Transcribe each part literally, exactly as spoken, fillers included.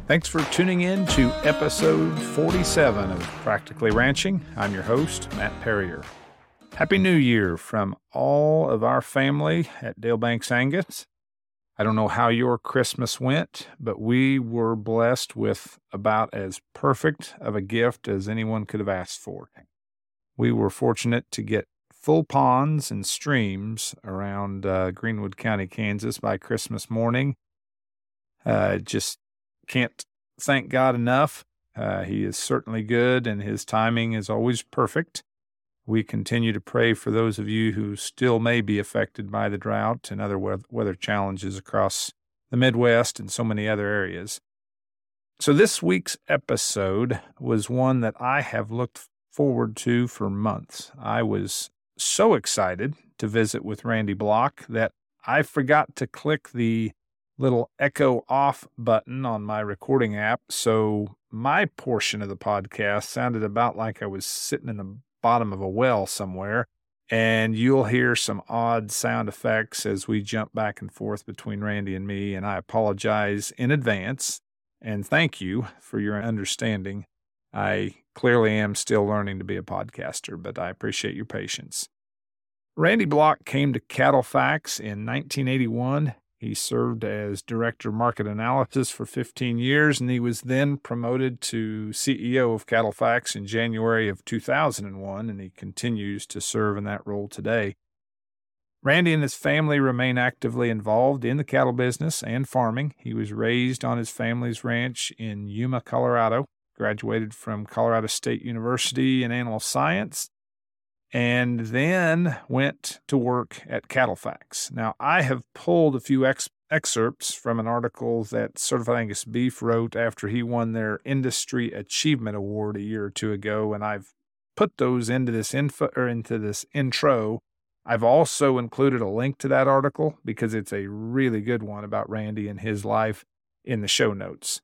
Thanks for tuning in to episode forty-seven of Practically Ranching. I'm your host, Matt Perrier. Happy New Year from all of our family at Dale Banks Angus. I don't know how your Christmas went, but we were blessed with about as perfect of a gift as anyone could have asked for. We were fortunate to get full ponds and streams around uh, Greenwood County, Kansas by Christmas morning. Uh, just can't thank God enough. Uh, he is certainly good, and his timing is always perfect. We continue to pray for those of you who still may be affected by the drought and other weather challenges across the Midwest and so many other areas. So this week's episode was one that I have looked forward to for months. I was so excited to visit with Randy Block that I forgot to click the little echo off button on my recording app, so my portion of the podcast sounded about like I was sitting in the bottom of a well somewhere, and you'll hear some odd sound effects as we jump back and forth between Randy and me, and I apologize in advance, and thank you for your understanding. I clearly am still learning to be a podcaster, but I appreciate your patience. Randy Block came to CattleFax in nineteen eighty-one. He served as Director of Market Analysis for fifteen years, and he was then promoted to C E O of CattleFax in January of two thousand one, and he continues to serve in that role today. Randy and his family remain actively involved in the cattle business and farming. He was raised on his family's ranch in Yuma, Colorado, graduated from Colorado State University in animal science, and then went to work at CattleFax. Now, I have pulled a few ex- excerpts from an article that Certified Angus Beef wrote after he won their Industry Achievement Award a year or two ago, and I've put those into this info or into this intro. I've also included a link to that article because it's a really good one about Randy and his life in the show notes.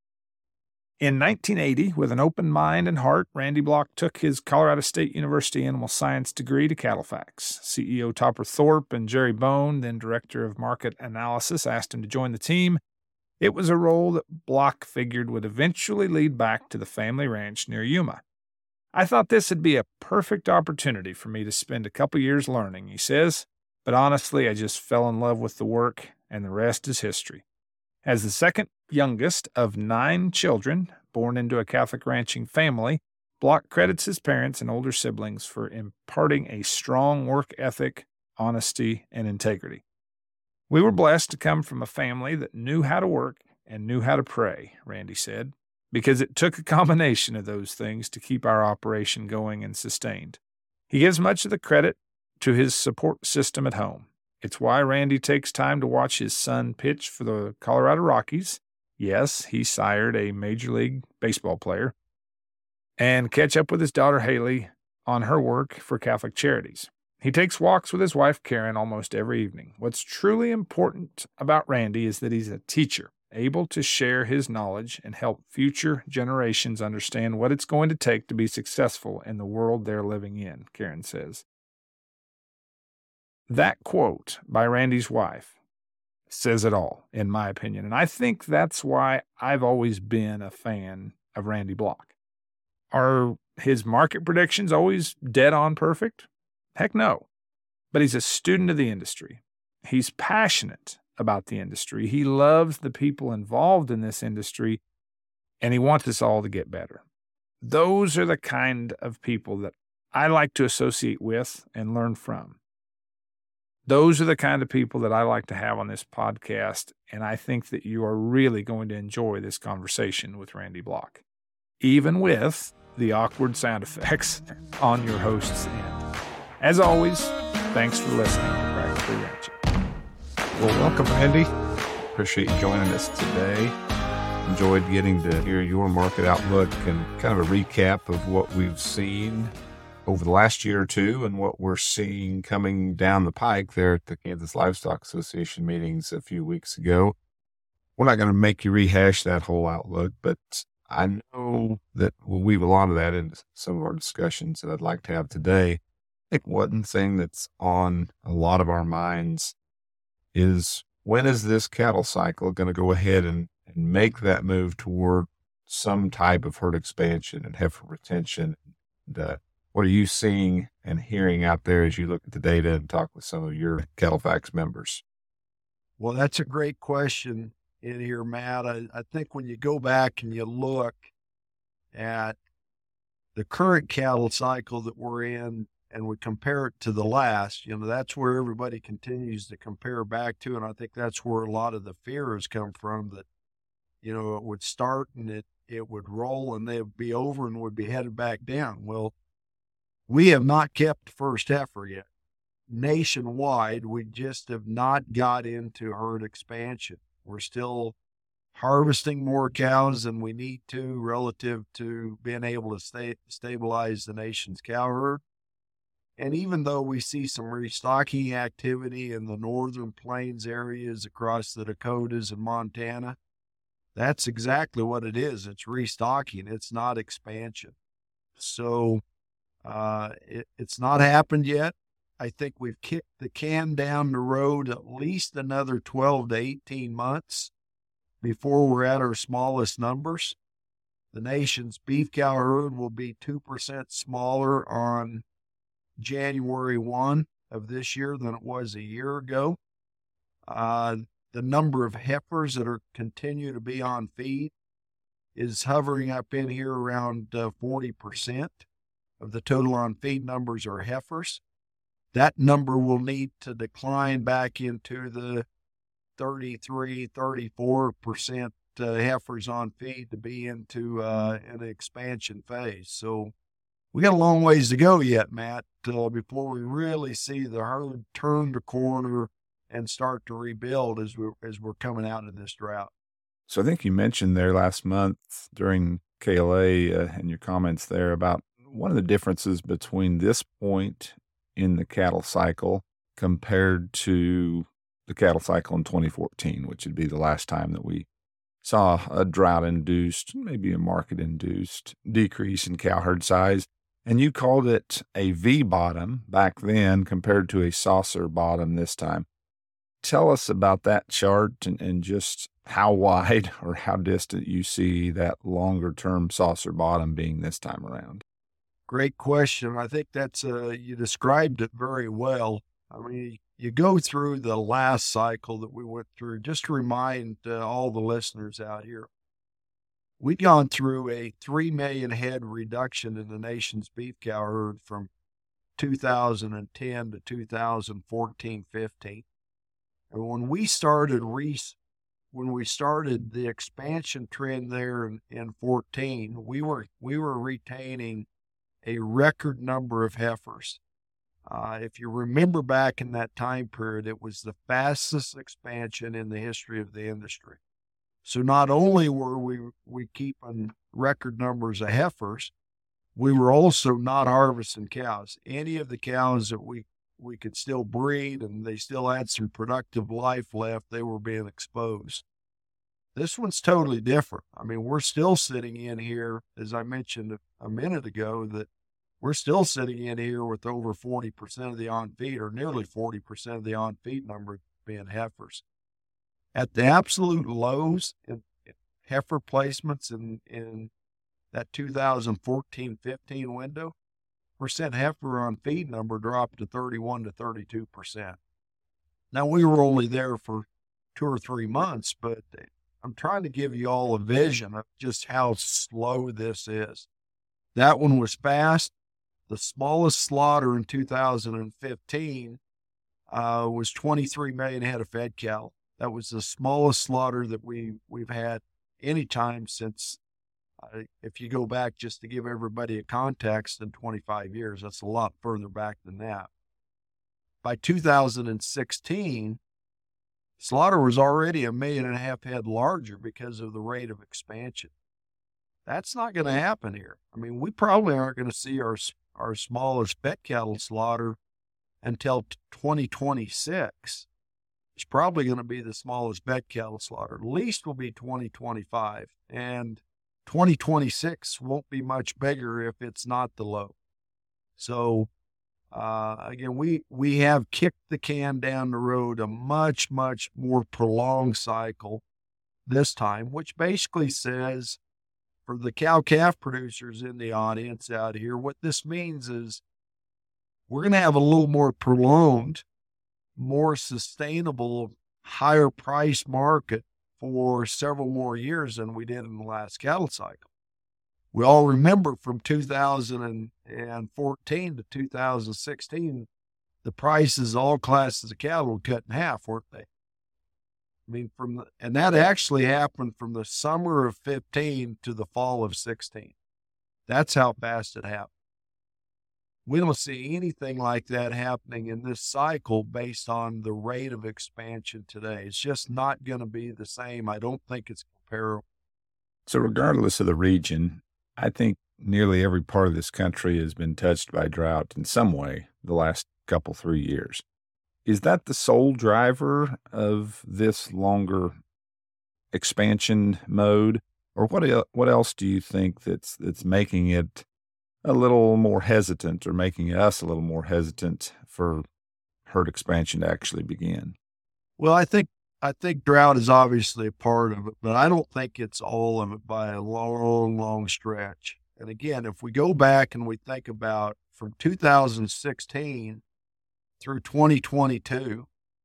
In nineteen eighty, with an open mind and heart, Randy Block took his Colorado State University Animal Science degree to CattleFax. C E O Topper Thorpe and Jerry Bone, then Director of Market Analysis, asked him to join the team. It was a role that Block figured would eventually lead back to the family ranch near Yuma. I thought this would be a perfect opportunity for me to spend a couple years learning, he says, but honestly, I just fell in love with the work, and the rest is history. As the second youngest of nine children born into a Catholic ranching family, Block credits his parents and older siblings for imparting a strong work ethic, honesty, and integrity. We were blessed to come from a family that knew how to work and knew how to pray, Randy said, because it took a combination of those things to keep our operation going and sustained. He gives much of the credit to his support system at home. It's why Randy takes time to watch his son pitch for the Colorado Rockies. Yes, he sired a Major League Baseball player. And catch up with his daughter Haley on her work for Catholic Charities. He takes walks with his wife Karen almost every evening. What's truly important about Randy is that he's a teacher, able to share his knowledge and help future generations understand what it's going to take to be successful in the world they're living in, Karen says. That quote by Randy's wife says it all, in my opinion, and I think that's why I've always been a fan of Randy Block. Are his market predictions always dead on perfect? Heck no. But he's a student of the industry. He's passionate about the industry. He loves the people involved in this industry, and he wants us all to get better. Those are the kind of people that I like to associate with and learn from. Those are the kind of people that I like to have on this podcast, and I think that you are really going to enjoy this conversation with Randy Block, even with the awkward sound effects on your host's end. As always, thanks for listening to Practically Ranching. Well, welcome, Randy. Appreciate you joining us today. Enjoyed getting to hear your market outlook and kind of a recap of what we've seen over the last year or two and what we're seeing coming down the pike there at the Kansas Livestock Association meetings a few weeks ago. We're not going to make you rehash that whole outlook, but I know that we'll weave a lot of that into some of our discussions that I'd like to have today. I think one thing that's on a lot of our minds is, when is this cattle cycle going to go ahead and, and make that move toward some type of herd expansion and heifer retention? And, uh, what are you seeing and hearing out there as you look at the data and talk with some of your CattleFax members? Well, that's a great question in here, Matt. I, I think when you go back and you look at the current cattle cycle that we're in and we compare it to the last, you know, that's where everybody continues to compare back to. And I think that's where a lot of the fear has come from, that, you know, it would start and it, it would roll and they'd be over and would be headed back down. Well, we have not kept the first heifer yet. Nationwide, we just have not got into herd expansion. We're still harvesting more cows than we need to relative to being able to stay, stabilize the nation's cow herd. And even though we see some restocking activity in the northern plains areas across the Dakotas and Montana, that's exactly what it is. It's restocking. It's not expansion. So uh, it, it's not happened yet. I think we've kicked the can down the road at least another twelve to eighteen months before we're at our smallest numbers. The nation's beef cow herd will be two percent smaller on January first of this year than it was a year ago. Uh, the number of heifers that are continue to be on feed is hovering up in here around uh, forty percent of the total on feed numbers are heifers. That number will need to decline back into the thirty-three, thirty-four percent uh, heifers on feed to be into uh, an expansion phase. So we got a long ways to go yet, Matt, uh, before we really see the herd turn the corner and start to rebuild as we're, as we're coming out of this drought. So I think you mentioned there last month during K L A uh, in your comments there about one of the differences between this point in the cattle cycle compared to the cattle cycle in twenty fourteen, which would be the last time that we saw a drought-induced, maybe a market-induced decrease in cow herd size. And you called it a V-bottom back then compared to a saucer bottom this time. Tell us about that chart and, and just how wide or how distant you see that longer-term saucer bottom being this time around. Great question. I think that's, uh, you described it very well. I mean, you go through the last cycle that we went through, just to remind uh, all the listeners out here, we've gone through a three million head reduction in the nation's beef cow herd from two thousand ten to two thousand fourteen fifteen. And when we started re- when we started the expansion trend there in, in fourteen, we were we were retaining a record number of heifers. Uh, if you remember back in that time period, it was the fastest expansion in the history of the industry. So not only were we, we keeping record numbers of heifers, we were also not harvesting cows. Any of the cows that we, we could still breed and they still had some productive life left, they were being exposed. This one's totally different. I mean, we're still sitting in here, as I mentioned a, a minute ago, that we're still sitting in here with over forty percent of the on-feed, or nearly forty percent of the on-feed number being heifers. At the absolute lows in, in heifer placements in, in that two thousand fourteen fifteen window, percent heifer on feed number dropped to thirty-one to thirty-two percent. Now, we were only there for two or three months, but I'm trying to give you all a vision of just how slow this is. That one was fast. The smallest slaughter in two thousand fifteen uh, was twenty-three million head of fed cattle. That was the smallest slaughter that we, we've had any time since, uh, if you go back just to give everybody a context, in twenty-five years. That's a lot further back than that. By two thousand sixteen, slaughter was already a million and a half head larger because of the rate of expansion. That's not going to happen here. I mean, we probably aren't going to see our our smallest fed cattle slaughter until twenty twenty-six. It's probably going to be the smallest fed cattle slaughter. At least will be twenty twenty-five. And twenty twenty-six won't be much bigger if it's not the low. So, uh, again, we, we have kicked the can down the road a much, much more prolonged cycle this time, which basically says for the cow-calf producers in the audience out here, what this means is we're going to have a little more prolonged, more sustainable, higher price market for several more years than we did in the last cattle cycle. We all remember from two thousand fourteen to two thousand sixteen, the prices, all classes of cattle were cut in half, weren't they? I mean, from the, and that actually happened from the summer of fifteen to the fall of sixteen. That's how fast it happened. We don't see anything like that happening in this cycle based on the rate of expansion today. It's just not going to be the same. I don't think it's comparable. So regardless of the region, I think nearly every part of this country has been touched by drought in some way the last couple, three years. Is that the sole driver of this longer expansion mode? Or what what else do you think that's that's making it a little more hesitant, or making us a little more hesitant for herd expansion to actually begin? Well, I think I think drought is obviously a part of it, but I don't think it's all of it by a long, long stretch. And again, if we go back and we think about from two thousand sixteen through twenty twenty-two,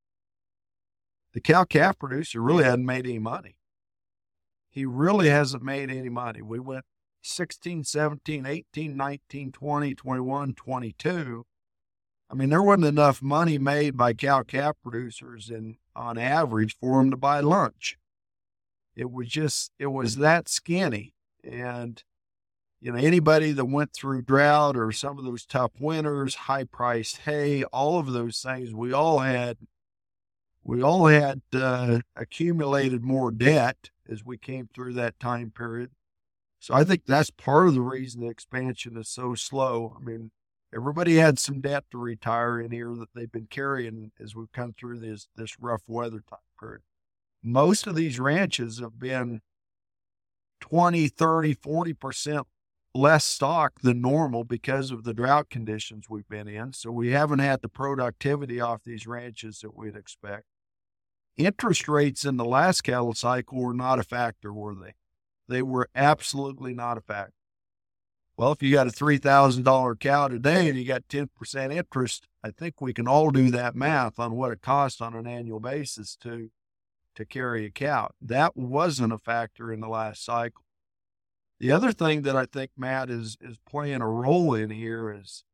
the cow-calf producer really hadn't made any money. He really hasn't made any money. We went sixteen, seventeen, eighteen, nineteen, twenty, twenty-one, twenty-two. I mean, there wasn't enough money made by cow-calf producers and on average for them to buy lunch. It was just, it was that skinny. And, you know, anybody that went through drought or some of those tough winters, high priced hay, all of those things, we all had, we all had uh, accumulated more debt as we came through that time period. So I think that's part of the reason the expansion is so slow. I mean, everybody had some debt to retire in here that they've been carrying as we've come through this, this rough weather time period. Most of these ranches have been twenty, thirty, forty percent less stock than normal because of the drought conditions we've been in. So we haven't had the productivity off these ranches that we'd expect. Interest rates in the last cattle cycle were not a factor, were they? They were absolutely not a factor. Well, if you got a three thousand dollars cow today and you got ten percent interest, I think we can all do that math on what it costs on an annual basis to, to carry a cow. That wasn't a factor in the last cycle. The other thing that I think, Matt, is, is playing a role in here is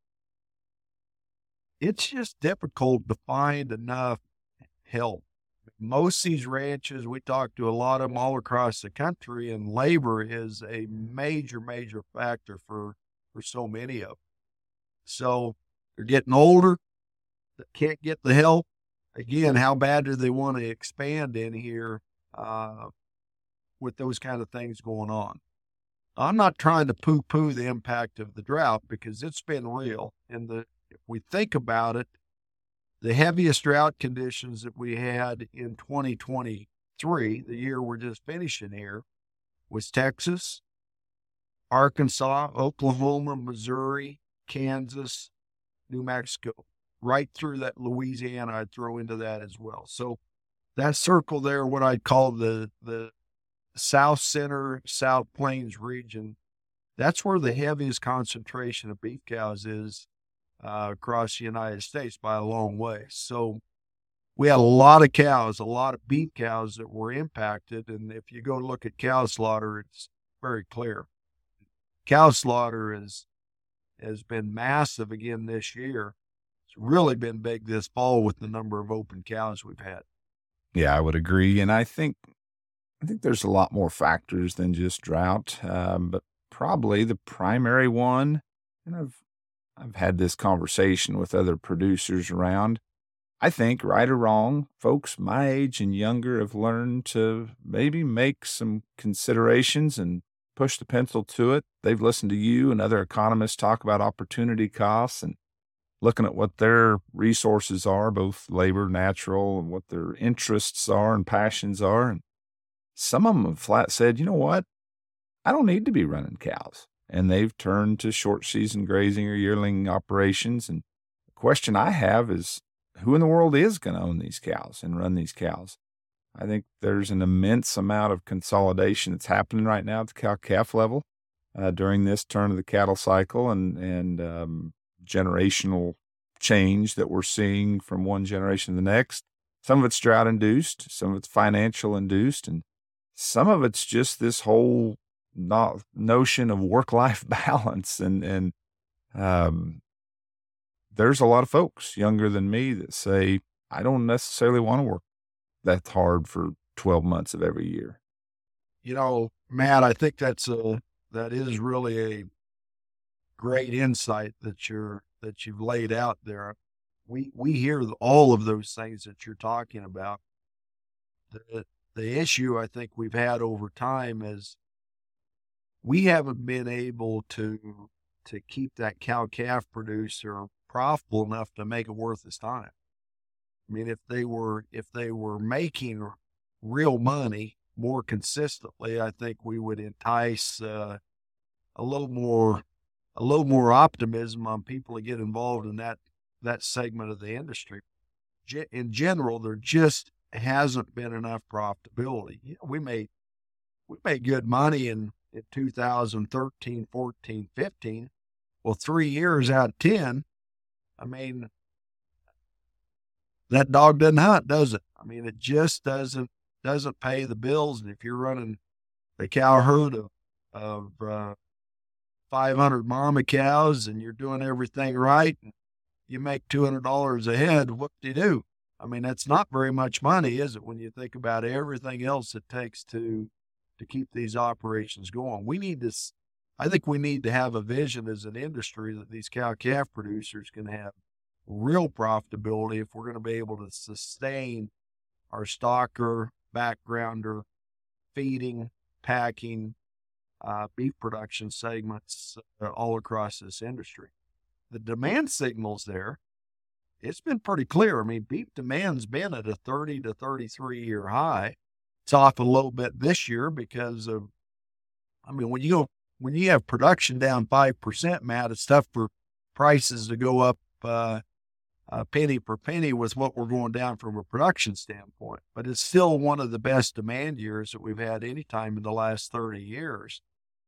it's just difficult to find enough help. Most of these ranches, we talk to a lot of them all across the country, and labor is a major, major factor for, for so many of them. So they're getting older, they can't get the help. Again, how bad do they want to expand in here uh, with those kind of things going on? I'm not trying to poo-poo the impact of the drought because it's been real. And the, if we think about it, the heaviest drought conditions that we had in twenty twenty-three, the year we're just finishing here, was Texas, Arkansas, Oklahoma, Missouri, Kansas, New Mexico, right through that Louisiana. I'd throw into that as well. So that circle there, what I'd call the, the South Center, South Plains region, that's where the heaviest concentration of beef cows is uh, across the United States by a long way. So we had a lot of cows, a lot of beef cows that were impacted. And if you go look at cow slaughter, it's very clear. Cow slaughter is, has been massive again this year. It's really been big this fall with the number of open cows we've had. Yeah, I would agree. And I think I think there's a lot more factors than just drought, um, but probably the primary one, and I've I've had this conversation with other producers around, I think, right or wrong, folks my age and younger have learned to maybe make some considerations and push the pencil to it. They've listened to you and other economists talk about opportunity costs and looking at what their resources are, both labor, natural, and what their interests are and passions are. And some of them have flat said, you know what, I don't need to be running cows. And they've turned to short season grazing or yearling operations. And the question I have is, who in the world is going to own these cows and run these cows? I think there's an immense amount of consolidation that's happening right now at the cow-calf level uh, during this turn of the cattle cycle and, and um, generational change that we're seeing from one generation to the next. Some of it's drought-induced, some of it's financial-induced, and some of it's just this whole no- notion of work-life balance. And, and um, there's a lot of folks younger than me that say, I don't necessarily want to work that hard for twelve months of every year. You know, Matt, I think that's a, that is really a great insight that you're, that you've laid out there. We, we hear all of those things that you're talking about. The, the issue I think we've had over time is we haven't been able to, to keep that cow-calf producer profitable enough to make it worth his time. I mean, if they were, if they were making real money more consistently, I think we would entice uh, a little more, a little more optimism on people to get involved in that, that segment of the industry. Ge- in general, there just hasn't been enough profitability. You know, we made, we made good money in, in two thousand thirteen, fourteen, fifteen. Well, three years out of ten, I mean, that dog doesn't hunt, does it? I mean, it just doesn't doesn't pay the bills. And if you're running a cow herd of, of uh, five hundred mama cows and you're doing everything right, and you make two hundred dollars a head, whoop-de-doo. I mean, that's not very much money, is it, when you think about everything else it takes to to keep these operations going? We need to, I think we need to have a vision as an industry that these cow-calf producers can have real profitability if we're going to be able to sustain our stocker, backgrounder, feeding, packing, uh, beef production segments uh, all across this industry. The demand signals there, it's been pretty clear. I mean, beef demand's been at a thirty to thirty-three year high. It's off a little bit this year because of, I mean, when you go, when you have production down five percent, Matt, it's tough for prices to go up uh, Uh, penny per penny with what we're going down from a production standpoint. But it's still one of the best demand years that we've had any time in the last thirty years.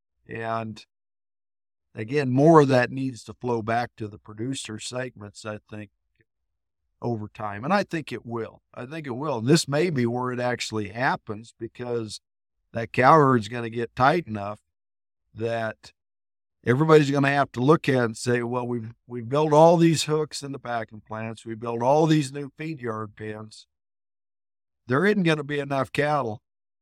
And again, more of that needs to flow back to the producer segments, I think, over time. And I think it will. I think it will. And this may be where it actually happens because that cow herd's going to get tight enough that everybody's going to have to look at it and say, well, we've, we've built all these hooks in the packing plants. We built all these new feed yard pens. There isn't going to be enough cattle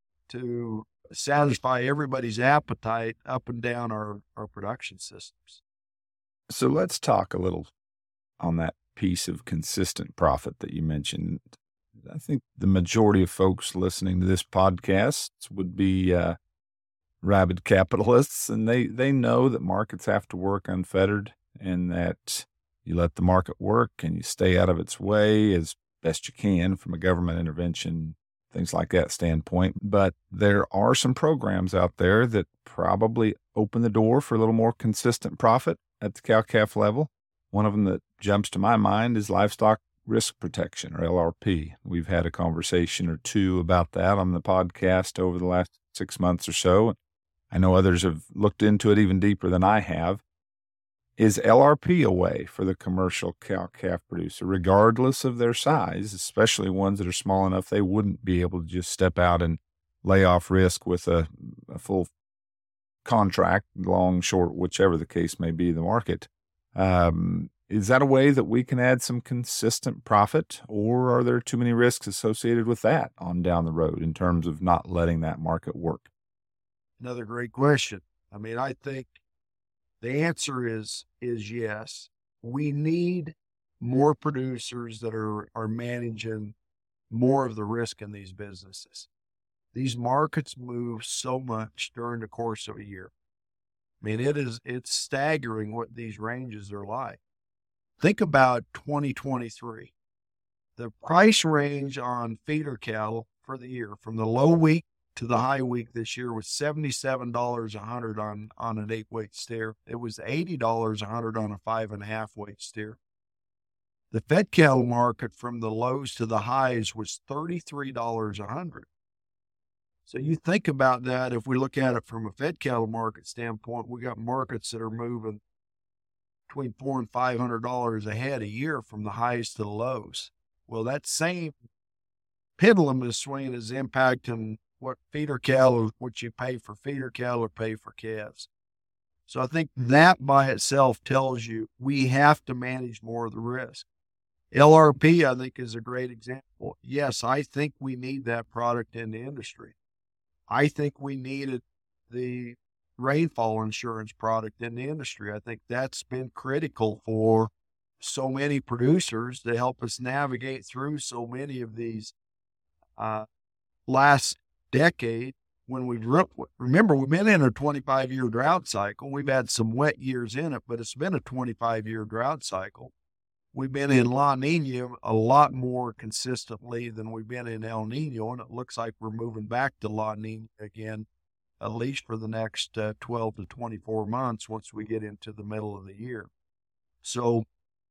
to satisfy everybody's appetite up and down our, our production systems. So let's talk a little on that piece of consistent profit that you mentioned. I think the majority of folks listening to this podcast would be uh, rabid capitalists, and they, they know that markets have to work unfettered and that you let the market work and you stay out of its way as best you can from a government intervention, things like that standpoint. But there are some programs out there that probably open the door for a little more consistent profit at the cow-calf level. One of them that jumps to my mind is livestock risk protection, or L R P. We've had a conversation or two about that on the podcast over the last six months or so. I know others have looked into it even deeper than I have. Is L R P a way for the commercial cow-calf producer, regardless of their size, especially ones that are small enough they wouldn't be able to just step out and lay off risk with a, a full contract, long, short, whichever the case may be, the market? Um, is that a way that we can add some consistent profit, or are there too many risks associated with that on down the road in terms of not letting that market work? Another great question. I mean, I think the answer is, is yes. We need more producers that are, are managing more of the risk in these businesses. These markets move so much during the course of a year. I mean, it is, it's staggering what these ranges are like. Think about twenty twenty-three. The price range on feeder cattle for the year from the low week to the high week this year was seventy-seven dollars a hundred on, on an eight weight steer. It was eighty dollars a hundred on a five and a half weight steer. The fed cattle market from the lows to the highs was thirty-three dollars a hundred. So you think about that. If we look at it from a fed cattle market standpoint, we got markets that are moving between four and five hundred dollars a head a year from the highs to the lows. Well, that same pendulum is swinging is impacting what feeder cattle, what you pay for feeder cattle or pay for calves. So I think that by itself tells you we have to manage more of the risk. L R P, I think, is a great example. Yes, I think we need that product in the industry. I think we needed the rainfall insurance product in the industry. I think that's been critical for so many producers to help us navigate through so many of these uh, last decade when we've re- remember we've been in a twenty-five year drought cycle. We've had some wet years in it, but it's been a twenty-five year drought cycle. We've been in La Nina a lot more consistently than we've been in El Nino, and it looks like we're moving back to La Nina again, at least for the next uh, twelve to twenty-four months once we get into the middle of the year. So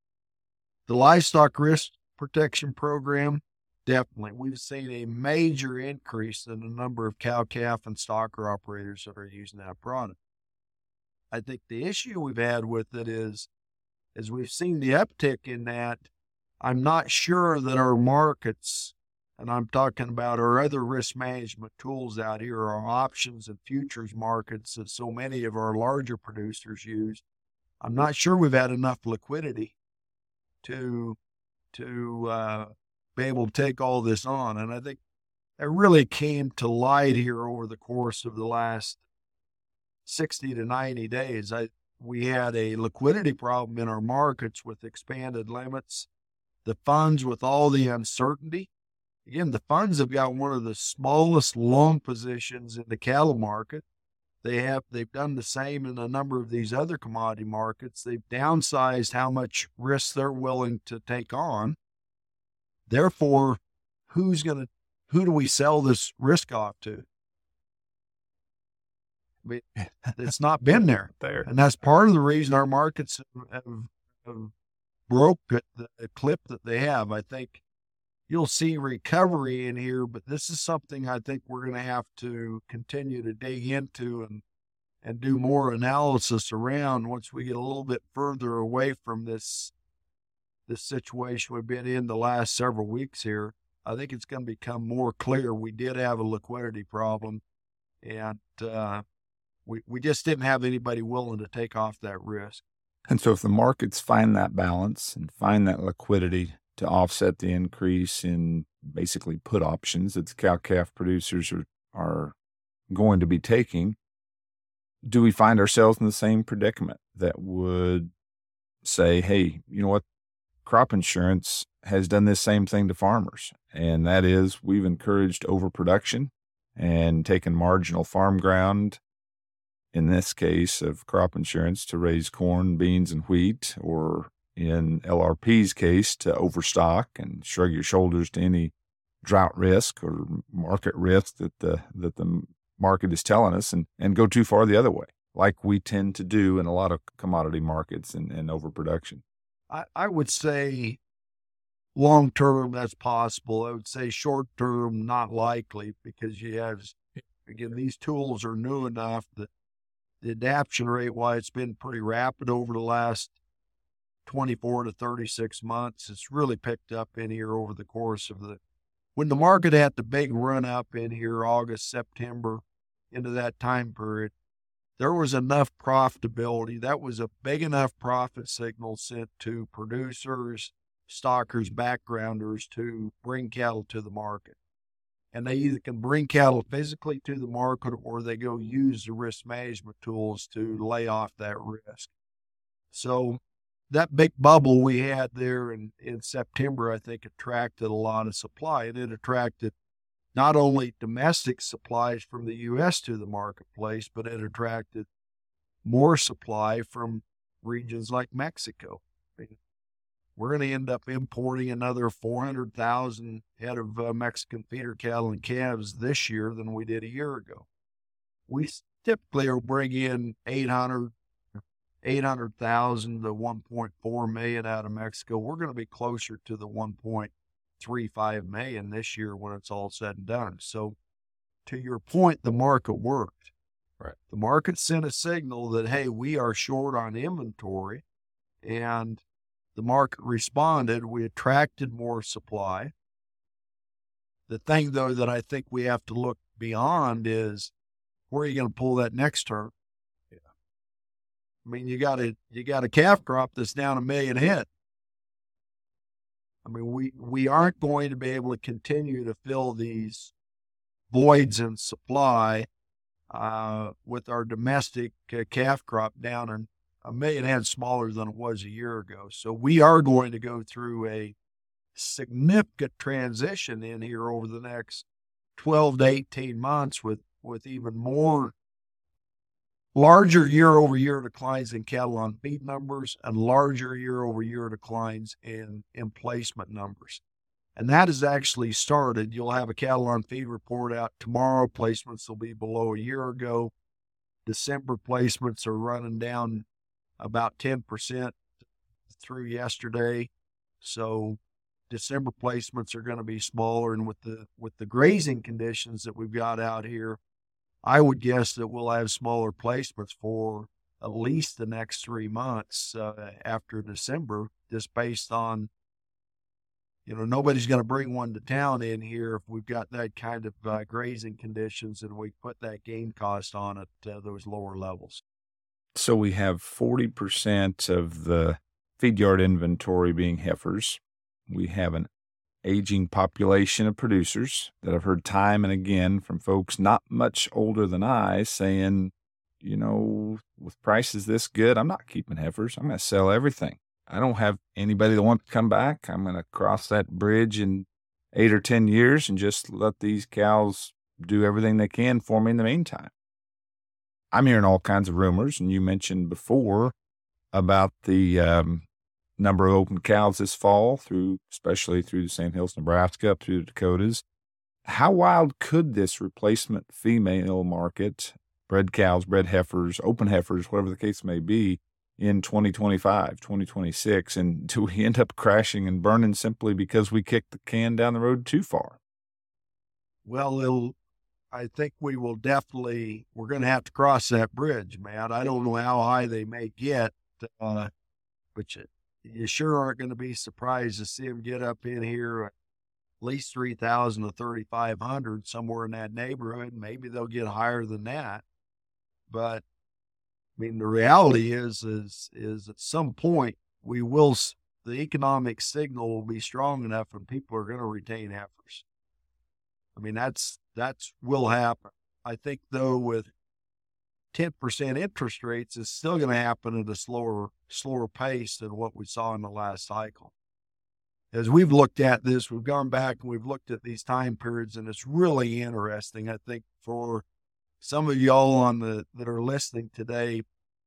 the livestock risk protection program, definitely. We've seen a major increase in the number of cow-calf and stocker operators that are using that product. I think the issue we've had with it is, as we've seen the uptick in that, I'm not sure that our markets, and I'm talking about our other risk management tools out here, our options and futures markets that so many of our larger producers use, I'm not sure we've had enough liquidity to to uh, be able to take all this on. And I think it really came to light here over the course of the last sixty to ninety days. I We had a liquidity problem in our markets with expanded limits, the funds with all the uncertainty. Again, the funds have got one of the smallest long positions in the cattle market. They have, they've done the same in a number of these other commodity markets. They've downsized how much risk they're willing to take on. Therefore, who's going to, who do we sell this risk off to? It's not been there. there. And that's part of the reason our markets have, have, have broke the, the clip that they have. I think you'll see recovery in here, but this is something I think we're going to have to continue to dig into and, and do more analysis around once we get a little bit further away from this, this situation we've been in the last several weeks here. I think it's going to become more clear we did have a liquidity problem, and uh, we, we just didn't have anybody willing to take off that risk. And so if the markets find that balance and find that liquidity to offset the increase in basically put options that the cow-calf producers are, are going to be taking, do we find ourselves in the same predicament that would say, hey, you know what, crop insurance has done this same thing to farmers, and that is we've encouraged overproduction and taken marginal farm ground, in this case of crop insurance, to raise corn, beans, and wheat, or in L R P's case, to overstock and shrug your shoulders to any drought risk or market risk that the that the market is telling us, and, and go too far the other way, like we tend to do in a lot of commodity markets and, and overproduction. I, I would say long term that's possible. I would say short term not likely, because you have, again, these tools are new enough that the adaption rate, why it's been pretty rapid over the last twenty-four to thirty-six months, it's really picked up in here over the course of the, when the market had the big run up in here, August, September, into that time period, there was enough profitability. That was a big enough profit signal sent to producers, stockers, backgrounders to bring cattle to the market. And they either can bring cattle physically to the market, or they go use the risk management tools to lay off that risk. So that big bubble we had there in, in September, I think, attracted a lot of supply, and it attracted not only domestic supplies from the U S to the marketplace, but it attracted more supply from regions like Mexico. I mean, we're going to end up importing another four hundred thousand head of uh, Mexican feeder cattle and calves this year than we did a year ago. We typically are bringing in eight hundred, eight hundred thousand to one point four million out of Mexico. We're going to be closer to the one point three five million this year when it's all said and done. So to your point, the market worked. Right. The market sent a signal that, hey, we are short on inventory, and the market responded. We attracted more supply. The thing, though, that I think we have to look beyond is, where are you going to pull that next turn? Yeah. I mean, you got a you got a calf crop that's down a million head. I mean, we we aren't going to be able to continue to fill these voids in supply uh, with our domestic uh, calf crop down in a million head smaller than it was a year ago. So we are going to go through a significant transition in here over the next twelve to eighteen months with, with even more larger year-over-year declines in cattle on feed numbers and larger year-over-year declines in, in placement numbers. And that has actually started. You'll have a cattle on feed report out tomorrow. Placements will be below a year ago. December placements are running down about ten percent through yesterday. So December placements are going to be smaller. And with the with the grazing conditions that we've got out here, I would guess that we'll have smaller placements for at least the next three months uh, after December, just based on, you know, nobody's going to bring one to town in here if we've got that kind of uh, grazing conditions and we put that gain cost on at uh, those lower levels. So we have forty percent of the feed yard inventory being heifers. We have an aging population of producers that I've heard time and again from folks not much older than I saying, you know, with prices this good, I'm not keeping heifers. I'm going to sell everything. I don't have anybody that wants to come back. I'm going to cross that bridge in eight or ten years and just let these cows do everything they can for me in the meantime. I'm hearing all kinds of rumors, and you mentioned before about the um, number of open cows this fall, through, especially through the Sand Hills, Nebraska, up through the Dakotas. How wild could this replacement female market, bred cows, bred heifers, open heifers, whatever the case may be, in twenty twenty-five, twenty twenty-six? And do we end up crashing and burning simply because we kicked the can down the road too far? Well, it'll, I think we will definitely, we're going to have to cross that bridge, Matt. I don't know how high they may get, uh, but you, you sure aren't going to be surprised to see them get up in here at least three thousand to thirty-five hundred, somewhere in that neighborhood. Maybe they'll get higher than that. But I mean, the reality is, is, is at some point we will, the economic signal will be strong enough and people are going to retain heifers. I mean, that's, that's will happen. I think though, with ten percent interest rates, it's still going to happen at a slower, slower pace than what we saw in the last cycle. As we've looked at this, we've gone back and we've looked at these time periods, and it's really interesting. I think for some of y'all on the, that are listening today,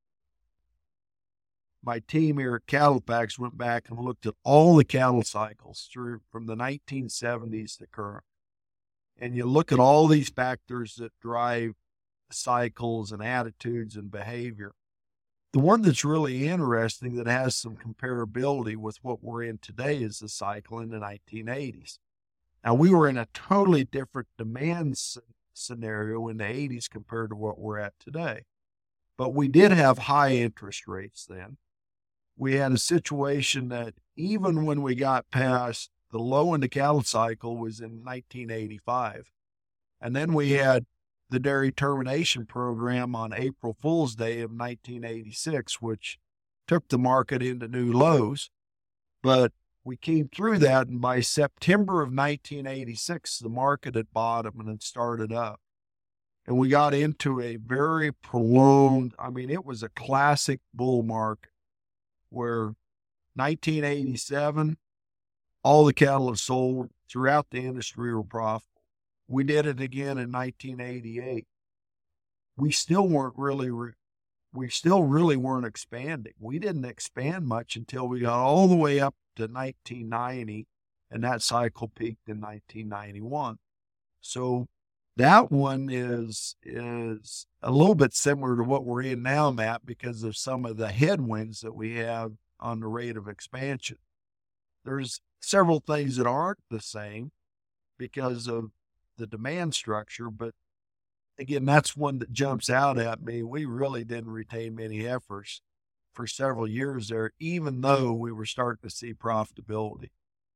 my team here at CattleFax went back and looked at all the cattle cycles through from the nineteen seventies to current. And you look at all these factors that drive cycles and attitudes and behavior. The one that's really interesting that has some comparability with what we're in today is the cycle in the nineteen eighties. Now, we were in a totally different demand scenario in the eighties compared to what we're at today. But we did have high interest rates then. We had a situation that even when we got past the low in the cattle cycle was in nineteen eighty-five. And then we had the dairy termination program on April Fool's Day of nineteen eighty-six, which took the market into new lows. But we came through that, and by September of nineteen eighty-six, the market had bottomed and had started up. And we got into a very prolonged, I mean, it was a classic bull market where nineteen eighty-seven, all the cattle had sold throughout the industry were profitable. We did it again in nineteen eighty-eight. We still weren't really, re- we still really weren't expanding. We didn't expand much until we got all the way up to nineteen ninety, and that cycle peaked in nineteen ninety-one. So That one is is a little bit similar to what we're in now, Matt, because of some of the headwinds that we have on the rate of expansion. There's several things that aren't the same because of the demand structure, but again, that's one that jumps out at me. We really didn't retain many efforts for several years there, even though we were starting to see profitability.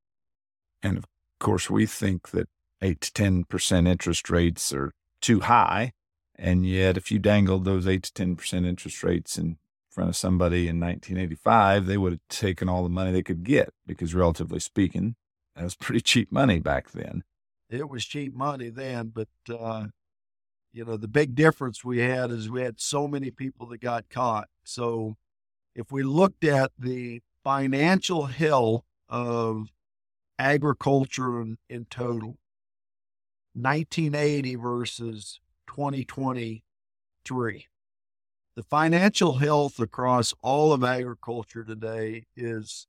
And of course, we think that eight to ten percent interest rates are too high. And yet, if you dangled those eight to ten percent interest rates in front of somebody in nineteen eighty-five, they would have taken all the money they could get because, relatively speaking, that was pretty cheap money back then. It was cheap money then, but, uh, you know, the big difference we had is we had so many people that got caught. So if we looked at the financial health of agriculture in, in total, nineteen eighty versus twenty twenty-three, the financial health across all of agriculture today is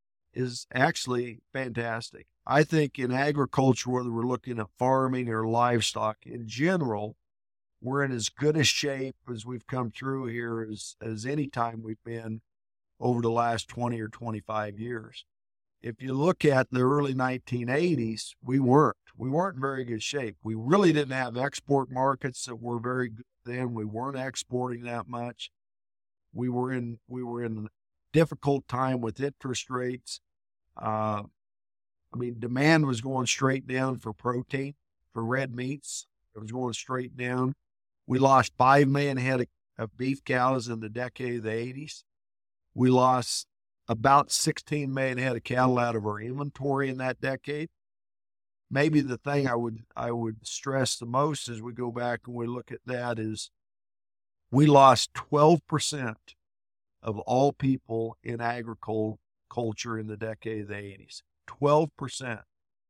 is actually fantastic. I think in agriculture, whether we're looking at farming or livestock in general, we're in as good a shape as we've come through here as, as any time we've been over the last twenty or twenty-five years. If you look at the early nineteen eighties, we weren't. We weren't in very good shape. We really didn't have export markets that were very good then. We weren't exporting that much. We were in we were in a difficult time with interest rates. Uh, I mean, demand was going straight down for protein, for red meats. It was going straight down. We lost five million head of, of beef cows in the decade of the eighties. We lost about sixteen million head of cattle out of our inventory in that decade. Maybe the thing I would I would stress the most as we go back and we look at that is we lost twelve percent of all people in agriculture in the decade of the eighties. twelve percent.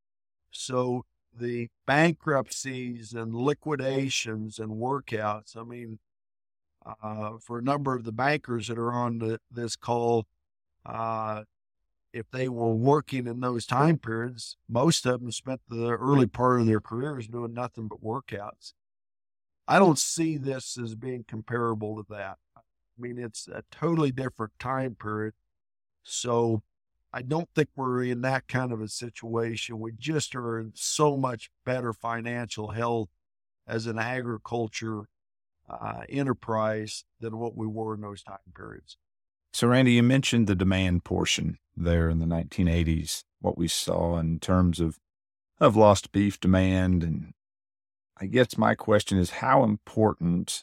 So the bankruptcies and liquidations and workouts, I mean, uh, for a number of the bankers that are on the, this call, uh, if they were working in those time periods, most of them spent the early part of their careers doing nothing but workouts. I don't see this as being comparable to that. I mean, it's a totally different time period. So I don't think we're in that kind of a situation. We just are in so much better financial health as an agriculture uh, enterprise than what we were in those time periods. So, Randy, you mentioned the demand portion there in the nineteen eighties, what we saw in terms of, of lost beef demand. And I guess my question is, how important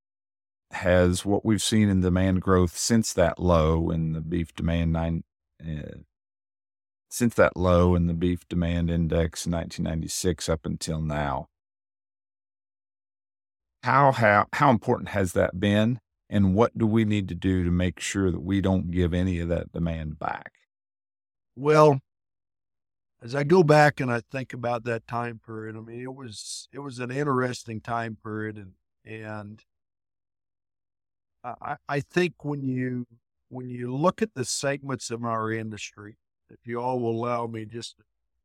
has what we've seen in demand growth since that low in the beef demand nine, uh, since that low in the beef demand index in nineteen ninety-six up until now, how, how, how important has that been? And what do we need to do to make sure that we don't give any of that demand back? Well, as I go back and I think about that time period, I mean, it was it was an interesting time period, and and I, I think when you when you look at the segments of our industry, if you all will allow me just to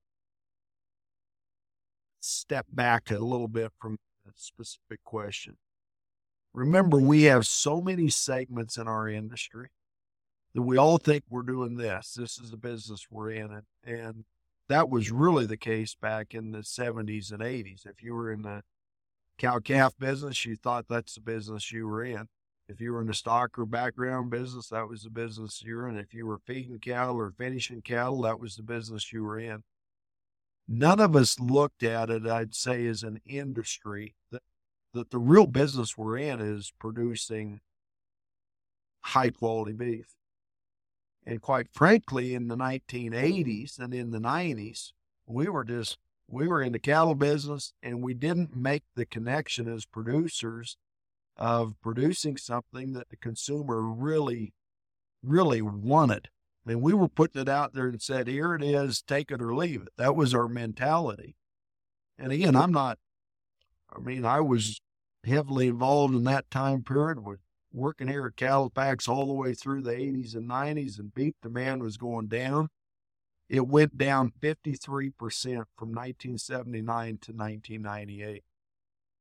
step back a little bit from a specific question. Remember, we have so many segments in our industry that we all think we're doing this. This is the business we're in. And that was really the case back in the seventies and eighties. If you were in the cow-calf business, you thought that's the business you were in. If you were in the stock or background business, that was the business you were in. If you were feeding cattle or finishing cattle, that was the business you were in. None of us looked at it, I'd say, as an industry that that the real business we're in is producing high quality beef. And quite frankly, in the nineteen eighties and in the nineties, we were just, we were in the cattle business, and we didn't make the connection as producers of producing something that the consumer really, really wanted. I mean, we were putting it out there and said, here it is, take it or leave it. That was our mentality. And again, I'm not, I mean, I was heavily involved in that time period with working here at Califax all the way through the eighties and nineties, and beef demand was going down. It went down fifty-three percent from nineteen seventy-nine to nineteen ninety-eight.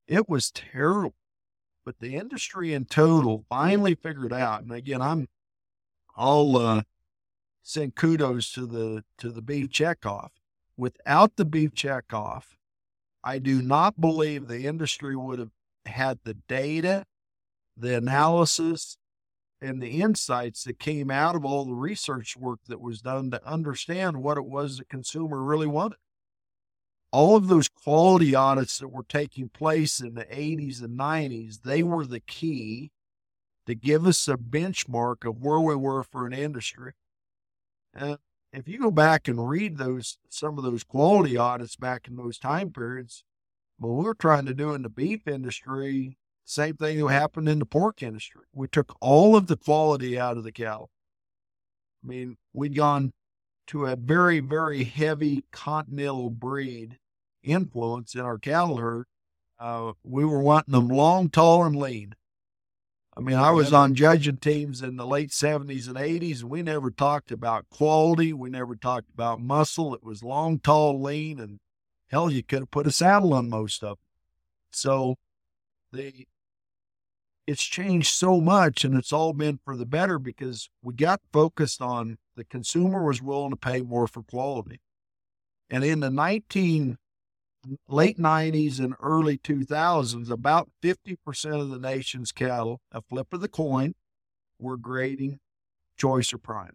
It was terrible. But the industry in total finally figured out, and again, I'm, I'll uh, send kudos to the to the beef checkoff. Without the beef checkoff, I do not believe the industry would have had the data, the analysis, and the insights that came out of all the research work that was done to understand what it was the consumer really wanted. All of those quality audits that were taking place in the eighties and nineties, they were the key to give us a benchmark of where we were for an industry. And if you go back and read those, some of those quality audits back in those time periods, what we were trying to do in the beef industry, same thing that happened in the pork industry. We took all of the quality out of the cattle. I mean, we'd gone to a very, very heavy continental breed influence in our cattle herd. Uh, we were wanting them long, tall, and lean. I mean, I was on judging teams in the late seventies and eighties, and we never talked about quality. We never talked about muscle. It was long, tall, lean, and hell, you could have put a saddle on most of them. So the it's changed so much, and it's all been for the better because we got focused on the consumer was willing to pay more for quality. And in the nineteen late nineties and early two thousands, about fifty percent of the nation's cattle, a flip of the coin, were grading choice or prime.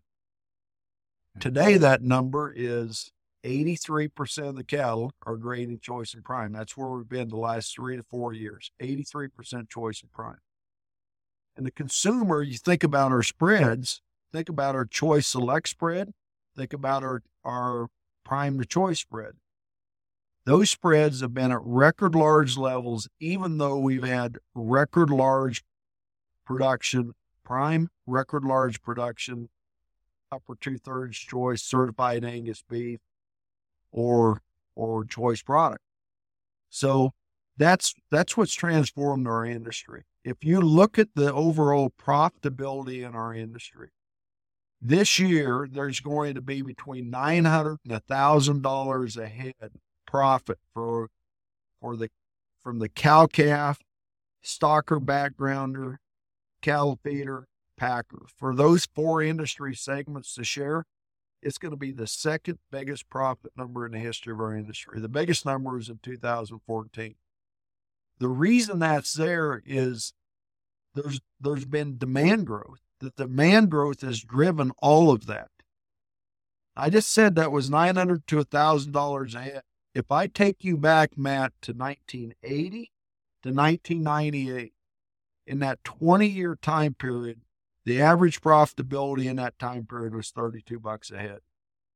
Today, that number is eighty-three percent of the cattle are grading choice and prime. That's where we've been the last three to four years, eighty-three percent choice and prime. And the consumer, you think about our spreads, think about our choice select spread, think about our, our prime to choice spread. Those spreads have been at record large levels, even though we've had record large production, prime record large production, upper two-thirds choice, certified Angus beef, or or choice product. So that's that's what's transformed our industry. If you look at the overall profitability in our industry, this year there's going to be between nine hundred and one thousand dollars a head profit for for the from the cow-calf, stocker, backgrounder, cattle feeder, packer. For those four industry segments to share, it's going to be the second biggest profit number in the history of our industry. The biggest number was in two thousand fourteen. The reason that's there is there's there's been demand growth. The demand growth has driven all of that. I just said that was nine hundred to one thousand dollars a head. If I take you back, Matt, to nineteen eighty to nineteen ninety-eight, in that twenty-year time period, the average profitability in that time period was thirty-two bucks a head.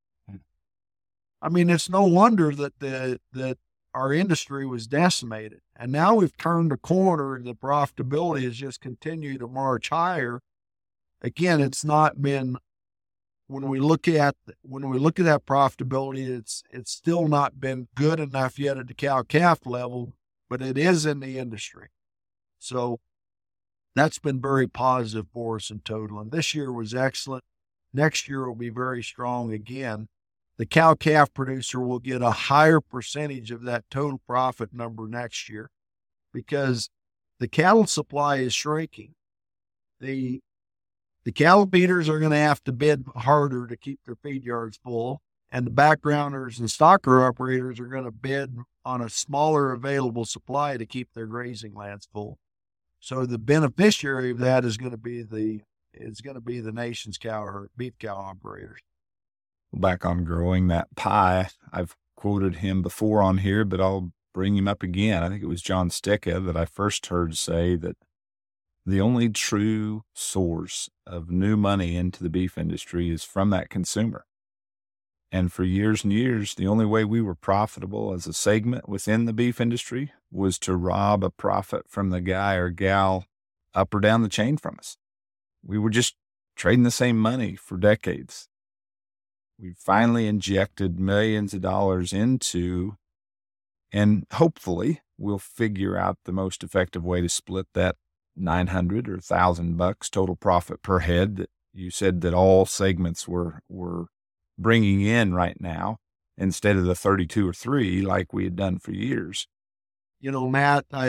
I mean, it's no wonder that the that our industry was decimated. And now we've turned the corner and the profitability has just continued to march higher. Again, it's not been, when we look at when we look at that profitability, it's it's still not been good enough yet at the cow-calf level, but it is in the industry. So that's been very positive for us in total. And this year was excellent. Next year will be very strong again. The cow-calf producer will get a higher percentage of that total profit number next year because the cattle supply is shrinking. The The cattle feeders are going to have to bid harder to keep their feed yards full, and the backgrounders and stocker operators are going to bid on a smaller available supply to keep their grazing lands full. So the beneficiary of that is going to be the is going to be the nation's cow herd, beef cow operators. Back on growing that pie, I've quoted him before on here, but I'll bring him up again. I think it was John Stecca that I first heard say that the only true source of new money into the beef industry is from that consumer. And for years and years, the only way we were profitable as a segment within the beef industry was to rob a profit from the guy or gal up or down the chain from us. We were just trading the same money for decades. We finally injected millions of dollars into, and hopefully we'll figure out the most effective way to split that nine hundred or one thousand bucks total profit per head that you said that all segments were were bringing in right now, instead of the thirty-two or three like we had done for years. You know, Matt, I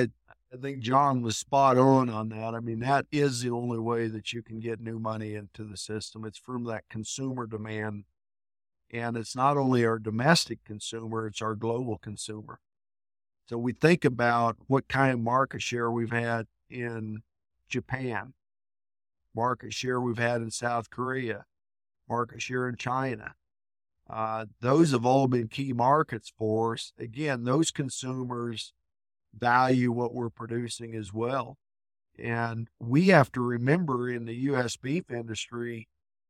I think John was spot on on that. I mean, that is the only way that you can get new money into the system. It's from that consumer demand. And it's not only our domestic consumer, it's our global consumer. So we think about what kind of market share we've had in Japan, market share we've had in South Korea, market share in China. Uh, those have all been key markets for us. Again, those consumers value what we're producing as well. And we have to remember in the U S beef industry,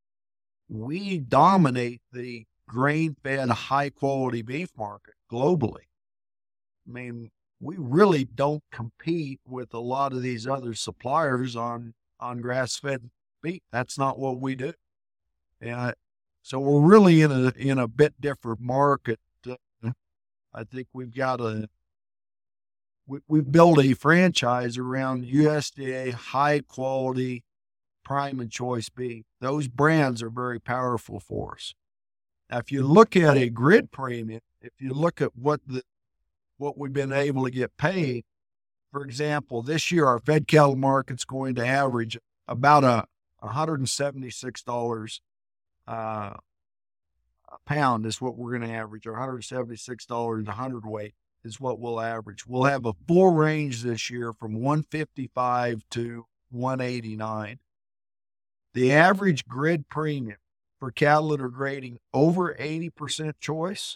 we dominate the grain-fed, high-quality beef market globally. I mean, we really don't compete with a lot of these other suppliers on, on grass-fed beef. That's not what we do. And so we're really in a in a bit different market. Uh, I think we've got a we, we've built a franchise around U S D A high-quality, prime and choice beef. Those brands are very powerful for us. Now, if you look at a grid premium, if you look at what the what we've been able to get paid, for example, this year our fed cattle market's going to average about a one hundred seventy-six dollars uh, a pound is what we're going to average, or one hundred seventy-six dollars a hundredweight is what we'll average. We'll have a full range this year from one fifty-five to one eighty-nine. The average grid premium for cattle that are grading over eighty percent choice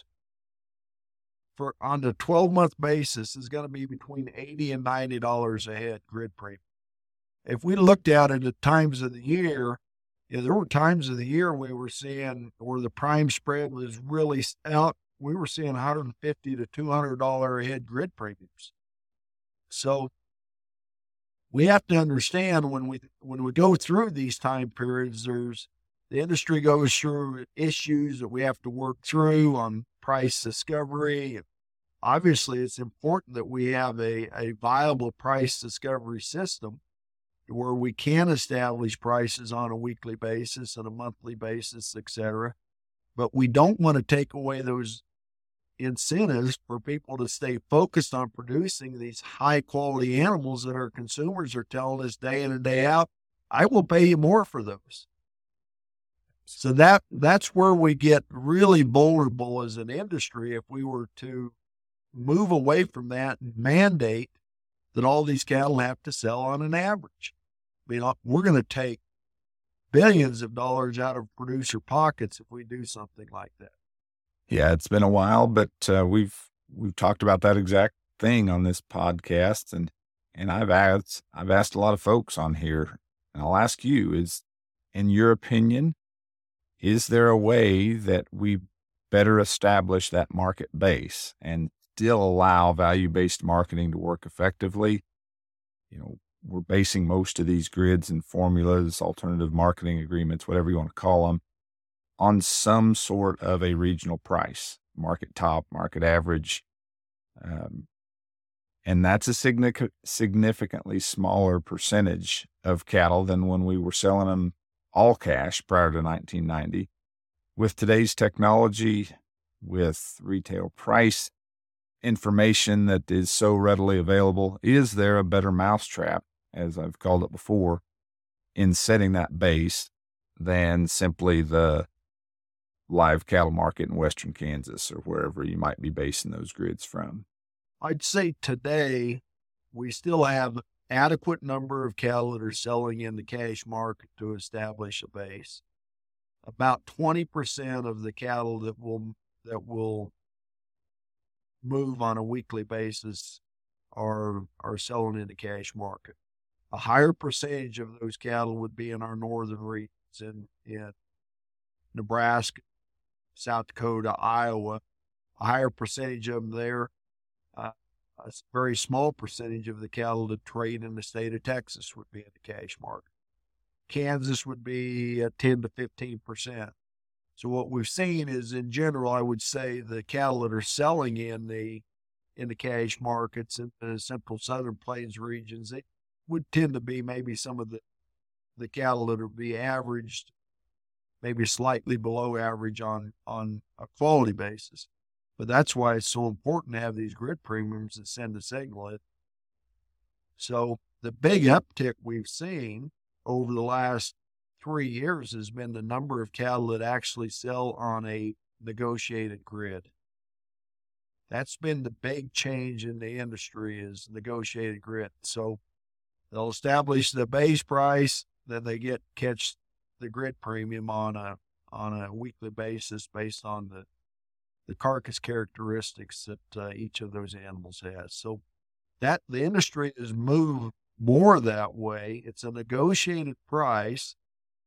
for on the twelve-month basis is going to be between eighty and ninety dollars a head grid premium. If we looked at it at times of the year, you know, there were times of the year we were seeing where the prime spread was really out. We were seeing one hundred fifty to two hundred dollars a head grid premiums. So we have to understand when we when we go through these time periods, there's the industry goes through issues that we have to work through on price discovery. Obviously, it's important that we have a, a viable price discovery system where we can establish prices on a weekly basis and a monthly basis, et cetera. But we don't want to take away those incentives for people to stay focused on producing these high quality animals that our consumers are telling us day in and day out, I will pay you more for those. So that that's where we get really vulnerable as an industry if we were to move away from that and mandate that all these cattle have to sell on an average. I mean, we're going to take billions of dollars out of producer pockets if we do something like that. Yeah, it's been a while, but uh, we've we've talked about that exact thing on this podcast, and and I've asked I've asked a lot of folks on here, and I'll ask you: is, in your opinion, is there a way that we better establish that market base and still allow value-based marketing to work effectively? You know, we're basing most of these grids and formulas, alternative marketing agreements, whatever you want to call them, on some sort of a regional price, market top, market average. Um, and that's a significant, significantly smaller percentage of cattle than when we were selling them all cash prior to nineteen ninety. With today's technology, with retail price information that is so readily available, is there a better mousetrap, as I've called it before, in setting that base than simply the live cattle market in western Kansas or wherever you might be basing those grids from? I'd say today we still have adequate number of cattle that are selling in the cash market to establish a base. About twenty percent of the cattle that will that will move on a weekly basis are are selling in the cash market. A higher percentage of those cattle would be in our northern regions in, in Nebraska, South Dakota, Iowa. A higher percentage of them there. Uh, a very small percentage of the cattle that trade in the state of Texas would be in the cash market. Kansas would be at ten to fifteen percent. So what we've seen is, in general, I would say the cattle that are selling in the in the cash markets in the central southern plains regions, they would tend to be maybe some of the, the cattle that would be averaged, maybe slightly below average on, on a quality basis. But that's why it's so important to have these grid premiums that send a signal. It, So the big uptick we've seen over the last three years has been the number of cattle that actually sell on a negotiated grid. That's been the big change in the industry, is negotiated grid. So they'll establish the base price, then they get catch the grid premium on a on a weekly basis based on the the carcass characteristics that uh, each of those animals has. So that the industry has moved more that way. It's a negotiated price,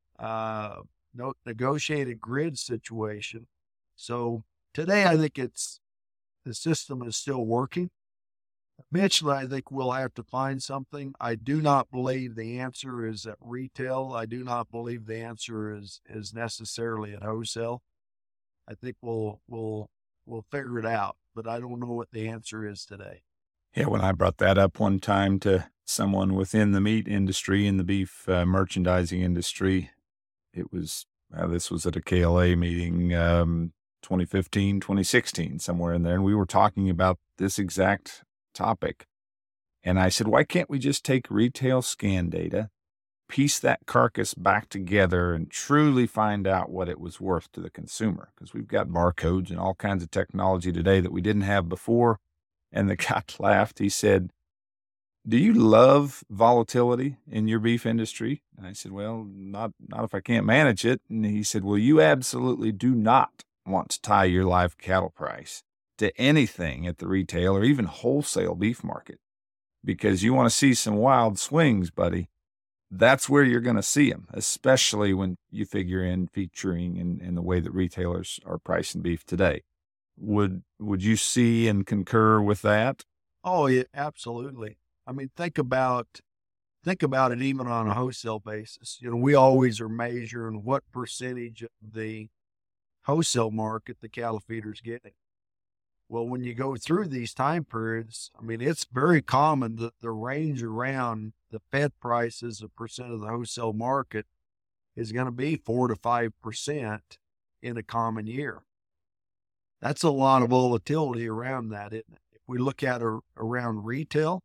uh, no negotiated grid situation. So today, I think it's the system is still working. Eventually, I think we'll have to find something. I do not believe the answer is at retail. I do not believe the answer is is necessarily at wholesale. I think we'll we'll we'll figure it out, but I don't know what the answer is today. Yeah, when I brought that up one time to someone within the meat industry and the beef uh, merchandising industry, it was uh, this was at a K L A meeting, um, twenty fifteen, twenty sixteen, somewhere in there, and we were talking about this exact topic. And I said, why can't we just take retail scan data, piece that carcass back together, and truly find out what it was worth to the consumer? Because we've got barcodes and all kinds of technology today that we didn't have before. And the guy laughed. He said, do you love volatility in your beef industry? And I said, well, not, not if I can't manage it. And he said, well, you absolutely do not want to tie your live cattle price to anything at the retail or even wholesale beef market, because you want to see some wild swings, buddy. That's where you're going to see them, especially when you figure in featuring and, and the way that retailers are pricing beef today. Would would you see and concur with that? Oh, yeah, absolutely. I mean, think about think about it even on a wholesale basis. You know, we always are measuring what percentage of the wholesale market the cattle feeder's getting. Well, when you go through these time periods, I mean, it's very common that the range around the fed price as a percent of the wholesale market is going to be four to five percent in a common year. That's a lot of volatility around that, isn't it? If we look at it around retail,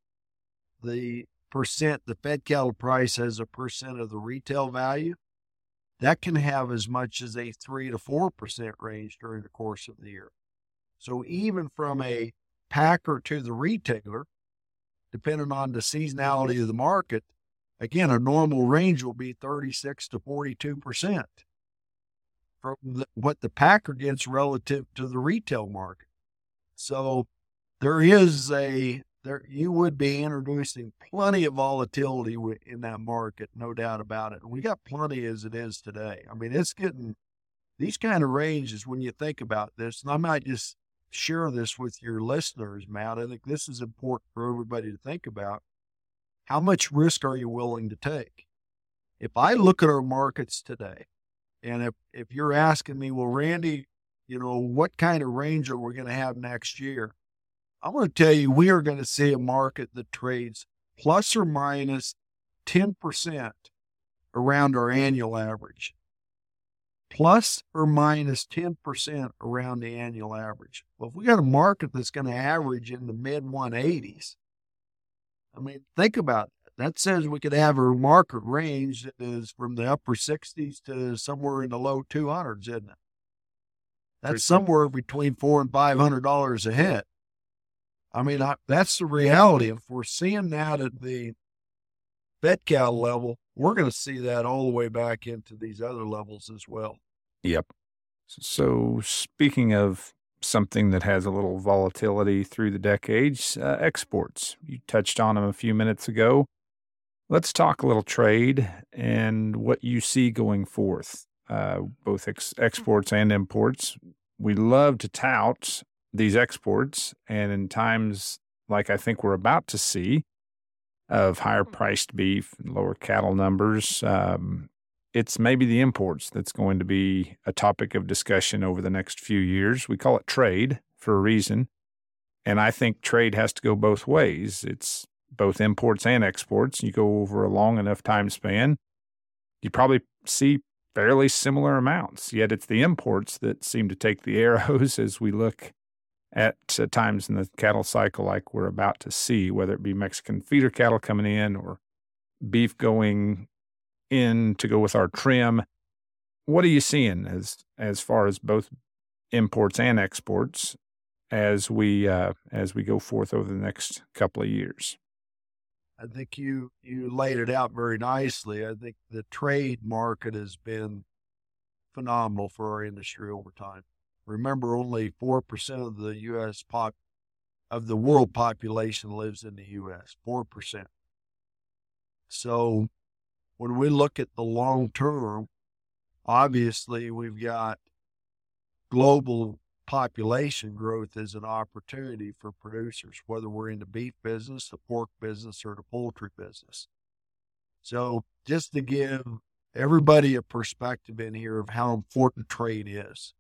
the percent, the fed cattle price as a percent of the retail value, that can have as much as a three to four percent range during the course of the year. So even from a packer to the retailer, depending on the seasonality of the market, again, a normal range will be thirty-six to forty-two percent from the, what the packer gets relative to the retail market. So there is a, there you would be introducing plenty of volatility in that market, no doubt about it. And we got plenty as it is today. I mean, it's getting these kind of ranges when you think about this, and I might just share this with your listeners, Matt. I think this is important for everybody to think about. How much risk are you willing to take? If I look at our markets today, and if, if you're asking me, well, Randy, you know, what kind of range are we going to have next year? I'm going to tell you, we are going to see a market that trades plus or minus ten percent around our annual average. Plus or minus ten percent around the annual average. Well, if we got a market that's going to average in the mid one eighties, I mean, think about that. That says we could have a market range that is from the upper sixties to somewhere in the low two hundreds, isn't it? That's somewhere between four and five hundred dollars a head. I mean, I, that's the reality. If we're seeing that at the fed cattle level, we're going to see that all the way back into these other levels as well. Yep. So speaking of something that has a little volatility through the decades, uh, exports. You touched on them a few minutes ago. Let's talk a little trade and what you see going forth, uh, both ex- exports and imports. We love to tout these exports, and in times like I think we're about to see, of higher priced beef and lower cattle numbers, um, it's maybe the imports that's going to be a topic of discussion over the next few years. We call it trade for a reason, and I think trade has to go both ways. It's both imports and exports. You go over a long enough time span, you probably see fairly similar amounts, yet it's the imports that seem to take the arrows as we look at uh, times in the cattle cycle like we're about to see, whether it be Mexican feeder cattle coming in or beef going in to go with our trim. What are you seeing as as far as both imports and exports as we uh, as we go forth over the next couple of years? I think you you laid it out very nicely. I think the trade market has been phenomenal for our industry over time. Remember, only four percent of the U S pop of the world population lives in the U S. Four percent. So when we look at the long term, obviously we've got global population growth as an opportunity for producers, whether we're in the beef business, the pork business, or the poultry business. So just to give everybody a perspective in here of how important trade is,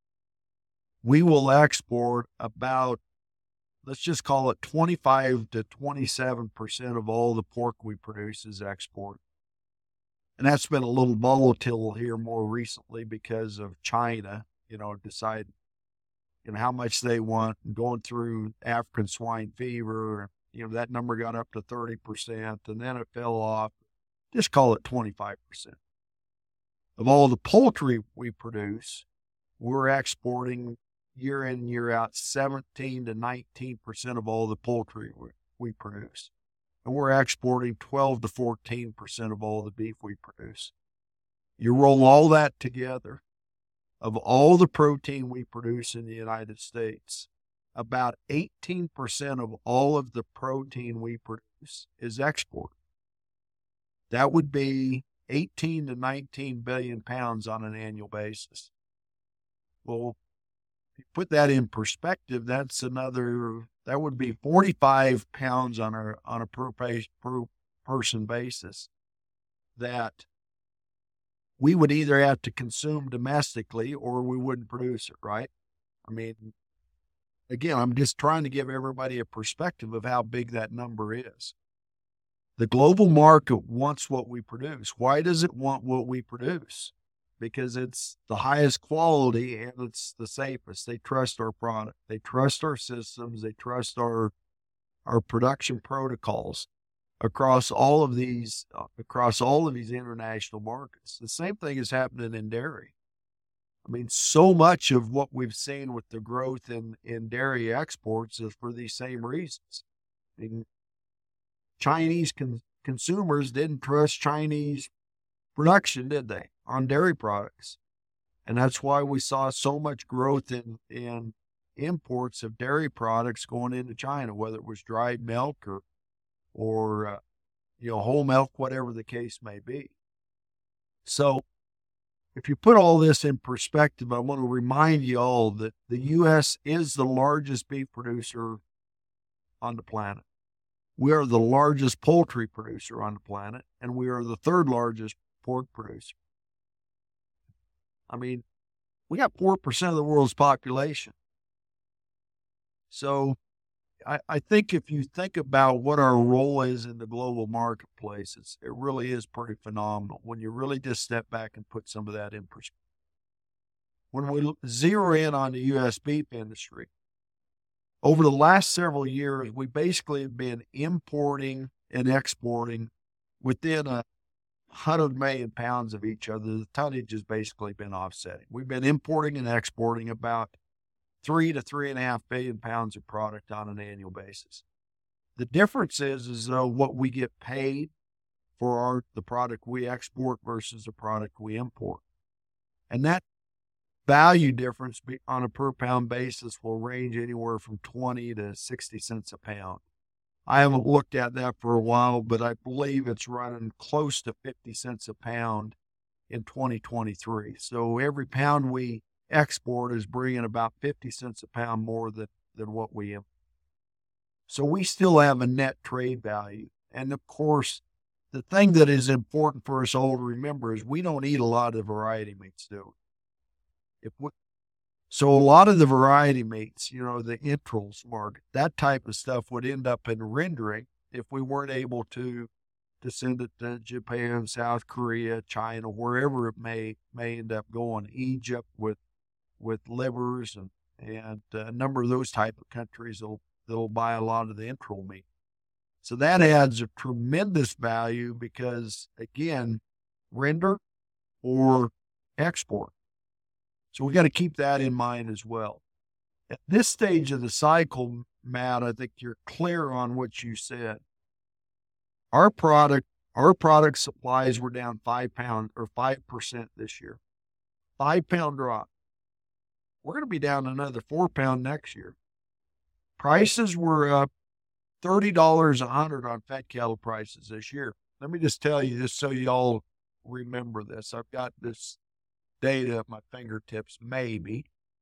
we will export about, let's just call it twenty-five to twenty-seven percent of all the pork we produce is export. And that's been a little volatile here more recently because of China, you know, deciding, you know, how much they want, and going through African swine fever. You know, that number got up to thirty percent and then it fell off. Just call it twenty-five percent. Of all the poultry we produce, we're exporting year in, year out, seventeen to nineteen percent of all the poultry we, we produce. And we're exporting twelve to fourteen percent of all the beef we produce. You roll all that together, of all the protein we produce in the United States, about eighteen percent of all of the protein we produce is export. That would be eighteen to nineteen billion pounds on an annual basis. Well, if you put that in perspective, that's another, that would be forty-five pounds on a, on a per, per person basis that we would either have to consume domestically or we wouldn't produce it, right? I mean, again, I'm just trying to give everybody a perspective of how big that number is. The global market wants what we produce. Why does it want what we produce? Because it's the highest quality and it's the safest. They trust our product. They trust our systems. They trust our our production protocols across all of these uh, across all of these international markets. The same thing is happening in dairy. I mean, so much of what we've seen with the growth in, in dairy exports is for these same reasons. I mean, Chinese con- consumers didn't trust Chinese production, did they, on dairy products? And that's why we saw so much growth in, in imports of dairy products going into China, whether it was dried milk or, or uh, you know, whole milk, whatever the case may be. So if you put all this in perspective, I want to remind you all that the U S is the largest beef producer on the planet. We are the largest poultry producer on the planet, and we are the third largest pork producer. I mean, we got four percent of the world's population. So I, I think if you think about what our role is in the global marketplace, it's, it really is pretty phenomenal when you really just step back and put some of that in perspective. When we zero in on the U S beef industry, over the last several years, we basically have been importing and exporting within a hundred million pounds of each other. The tonnage has basically been offsetting. We've been importing and exporting about three to three and a half billion pounds of product on an annual basis. The difference is, is though what we get paid for our, the product we export versus the product we import. And that value difference on a per pound basis will range anywhere from twenty to sixty cents a pound. I haven't looked at that for a while, but I believe it's running close to fifty cents a pound in twenty twenty-three. So every pound we export is bringing about fifty cents a pound more than, than what we import. So we still have a net trade value. And of course, the thing that is important for us all to remember is we don't eat a lot of variety meats, do we? If we, so a lot of the variety meats, you know, the entrails market, that type of stuff would end up in rendering if we weren't able to to send it to Japan, South Korea, China, wherever it may may end up going, Egypt with with livers and, and a number of those type of countries will that'll buy a lot of the enteral meat. So that adds a tremendous value because, again, render or export. So we got to keep that in mind as well. At this stage of the cycle, Matt, I think you're clear on what you said. Our product, our product supplies were down five pound or five percent this year. Five pound drop. We're going to be down another four pound next year. Prices were up thirty dollars a hundred on fed cattle prices this year. Let me just tell you this so you all remember this. I've got this data at my fingertips, maybe.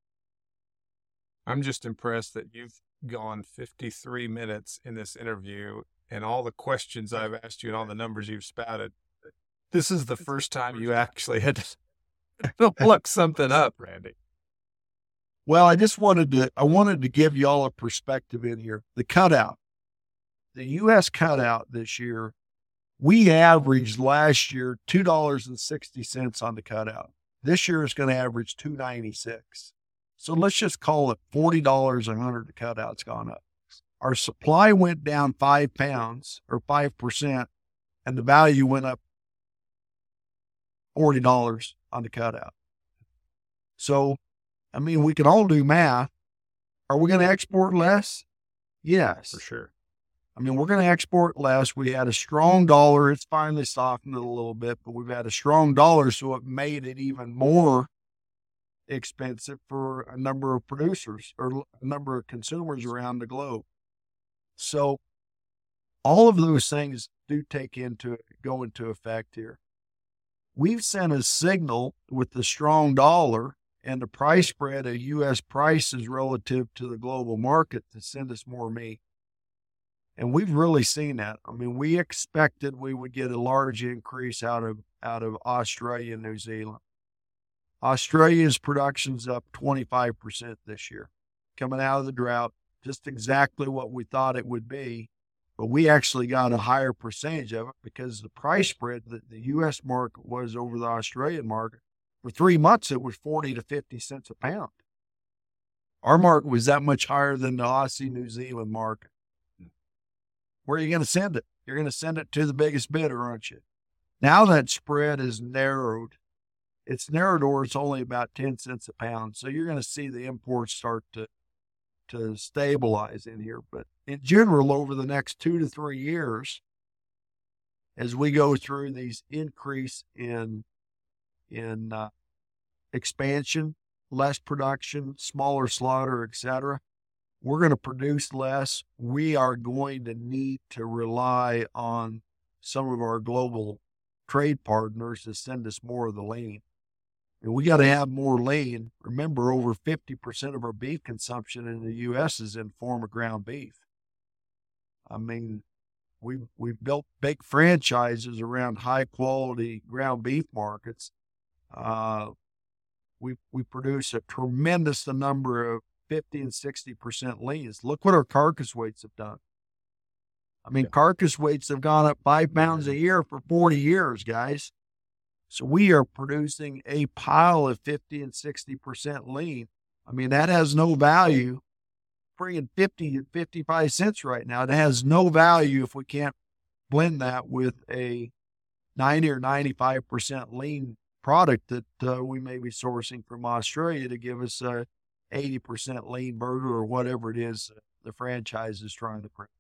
I'm just impressed that you've gone fifty-three minutes in this interview and all the questions I've asked you and all the numbers you've spouted. This is the first time you actually had to look something up, Randy. Well, I just wanted to, I wanted to give you all a perspective in here. The cutout, the U S cutout this year, we averaged last year two dollars and sixty cents on the cutout. This year is going to average two ninety-six. So let's just call it forty dollars a hundred. The cutout's gone up. Our supply went down five pounds or five percent, and the value went up forty dollars on the cutout. So, I mean, we can all do math. Are we going to export less? Yes. For sure. I mean, we're going to export less. We had a strong dollar. It's finally softened it a little bit, but we've had a strong dollar, so it made it even more expensive for a number of producers or a number of consumers around the globe. So all of those things do take into, go into effect here. We've sent a signal with the strong dollar and the price spread of U S prices relative to the global market to send us more meat. And we've really seen that. I mean, we expected we would get a large increase out of out of Australia and New Zealand. Australia's production's up twenty-five percent this year, coming out of the drought, just exactly what we thought it would be. But we actually got a higher percentage of it because the price spread that the U S market was over the Australian market, for three months, it was forty to fifty cents a pound. Our market was that much higher than the Aussie New Zealand market. Where are you going to send it? You're going to send it to the biggest bidder, aren't you? Now that spread is narrowed. It's narrowed or it's only about ten cents a pound. So you're going to see the imports start to, to stabilize in here. But in general, over the next two to three years, as we go through these increase in, in uh, expansion, less production, smaller slaughter, et cetera, we're going to produce less. We are going to need to rely on some of our global trade partners to send us more of the lean. And we got to have more lean. Remember, over fifty percent of our beef consumption in the U S is in form of ground beef. I mean, we've, we've built big franchises around high quality ground beef markets. Uh, we, we produce a tremendous number of fifty and sixty percent leans. Look what our carcass weights have done. I mean, yeah. Carcass weights have gone up five pounds a year for forty years, guys. So we are producing a pile of fifty and sixty percent lean. I mean, that has no value. Bringing fifty to fifty-five cents right now. It has no value if we can't blend that with a ninety or ninety-five percent lean product that uh, we may be sourcing from Australia to give us a eighty percent lean burger or whatever it is the franchise is trying to produce.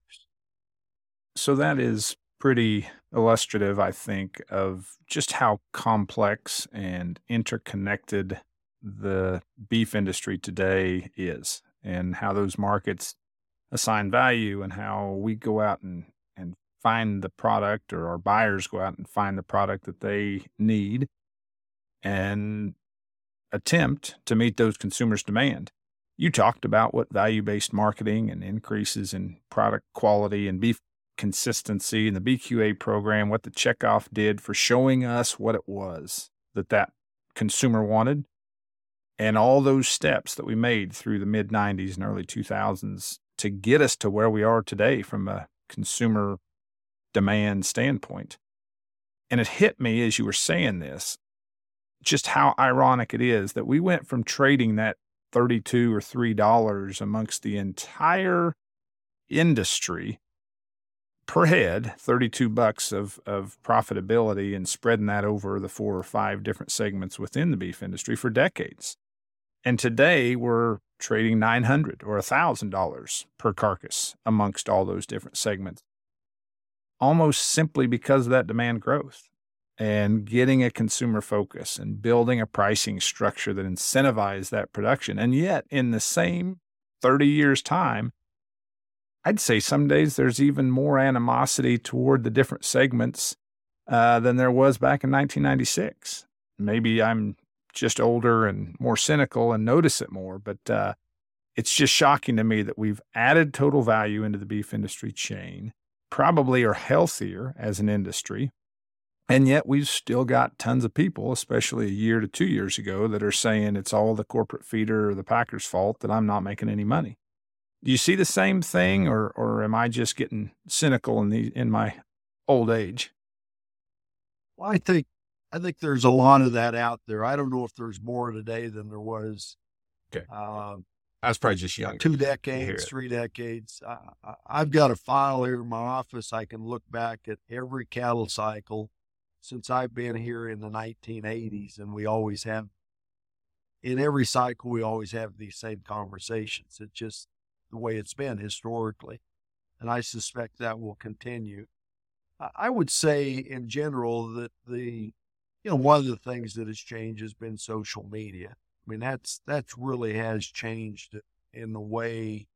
So that is pretty illustrative, I think, of just how complex and interconnected the beef industry today is and how those markets assign value and how we go out and, and find the product, or our buyers go out and find the product that they need and attempt to meet those consumers' demand. You talked about what value-based marketing and increases in product quality and beef consistency and the B Q A program, what the checkoff did for showing us what it was that that consumer wanted, and all those steps that we made through the mid nineties and early two thousands to get us to where we are today from a consumer demand standpoint. And it hit me as you were saying this, just how ironic it is that we went from trading that thirty-two or three dollars amongst the entire industry per head, thirty-two bucks of, of profitability, and spreading that over the four or five different segments within the beef industry for decades. And today we're trading nine hundred dollars or one thousand dollars per carcass amongst all those different segments, almost simply because of that demand growth and getting a consumer focus and building a pricing structure that incentivizes that production. And yet in the same thirty years time, I'd say some days there's even more animosity toward the different segments uh, than there was back in nineteen ninety-six. Maybe I'm just older and more cynical and notice it more, but uh, it's just shocking to me that we've added total value into the beef industry chain, probably are healthier as an industry, and yet we've still got tons of people, especially a year to two years ago, that are saying it's all the corporate feeder or the packer's fault that I'm not making any money. Do you see the same thing, or or am I just getting cynical in the in my old age? Well, I think I think there's a lot of that out there. I don't know if there's more today than there was. Okay, uh, I was probably just young. Two decades, three decades. I, I, I've got a file here in my office. I can look back at every cattle cycle since I've been here in the nineteen eighties, and we always have. In every cycle, we always have these same conversations. It's just the way it's been historically, and I suspect that will continue. I would say in general that the, you know, one of the things that has changed has been social media. I mean, that's, that's really has changed in the way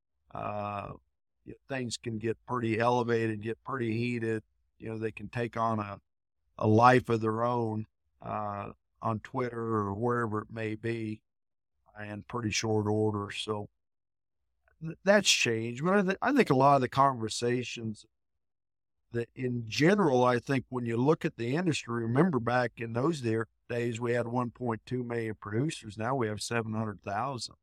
uh, things can get pretty elevated, get pretty heated. You know, they can take on a, a life of their own uh, on Twitter or wherever it may be in pretty short order. So that's changed. But I, th- I think a lot of the conversations that in general, I think when you look at the industry, remember back in those there days, we had one point two million producers. Now we have seven hundred thousand.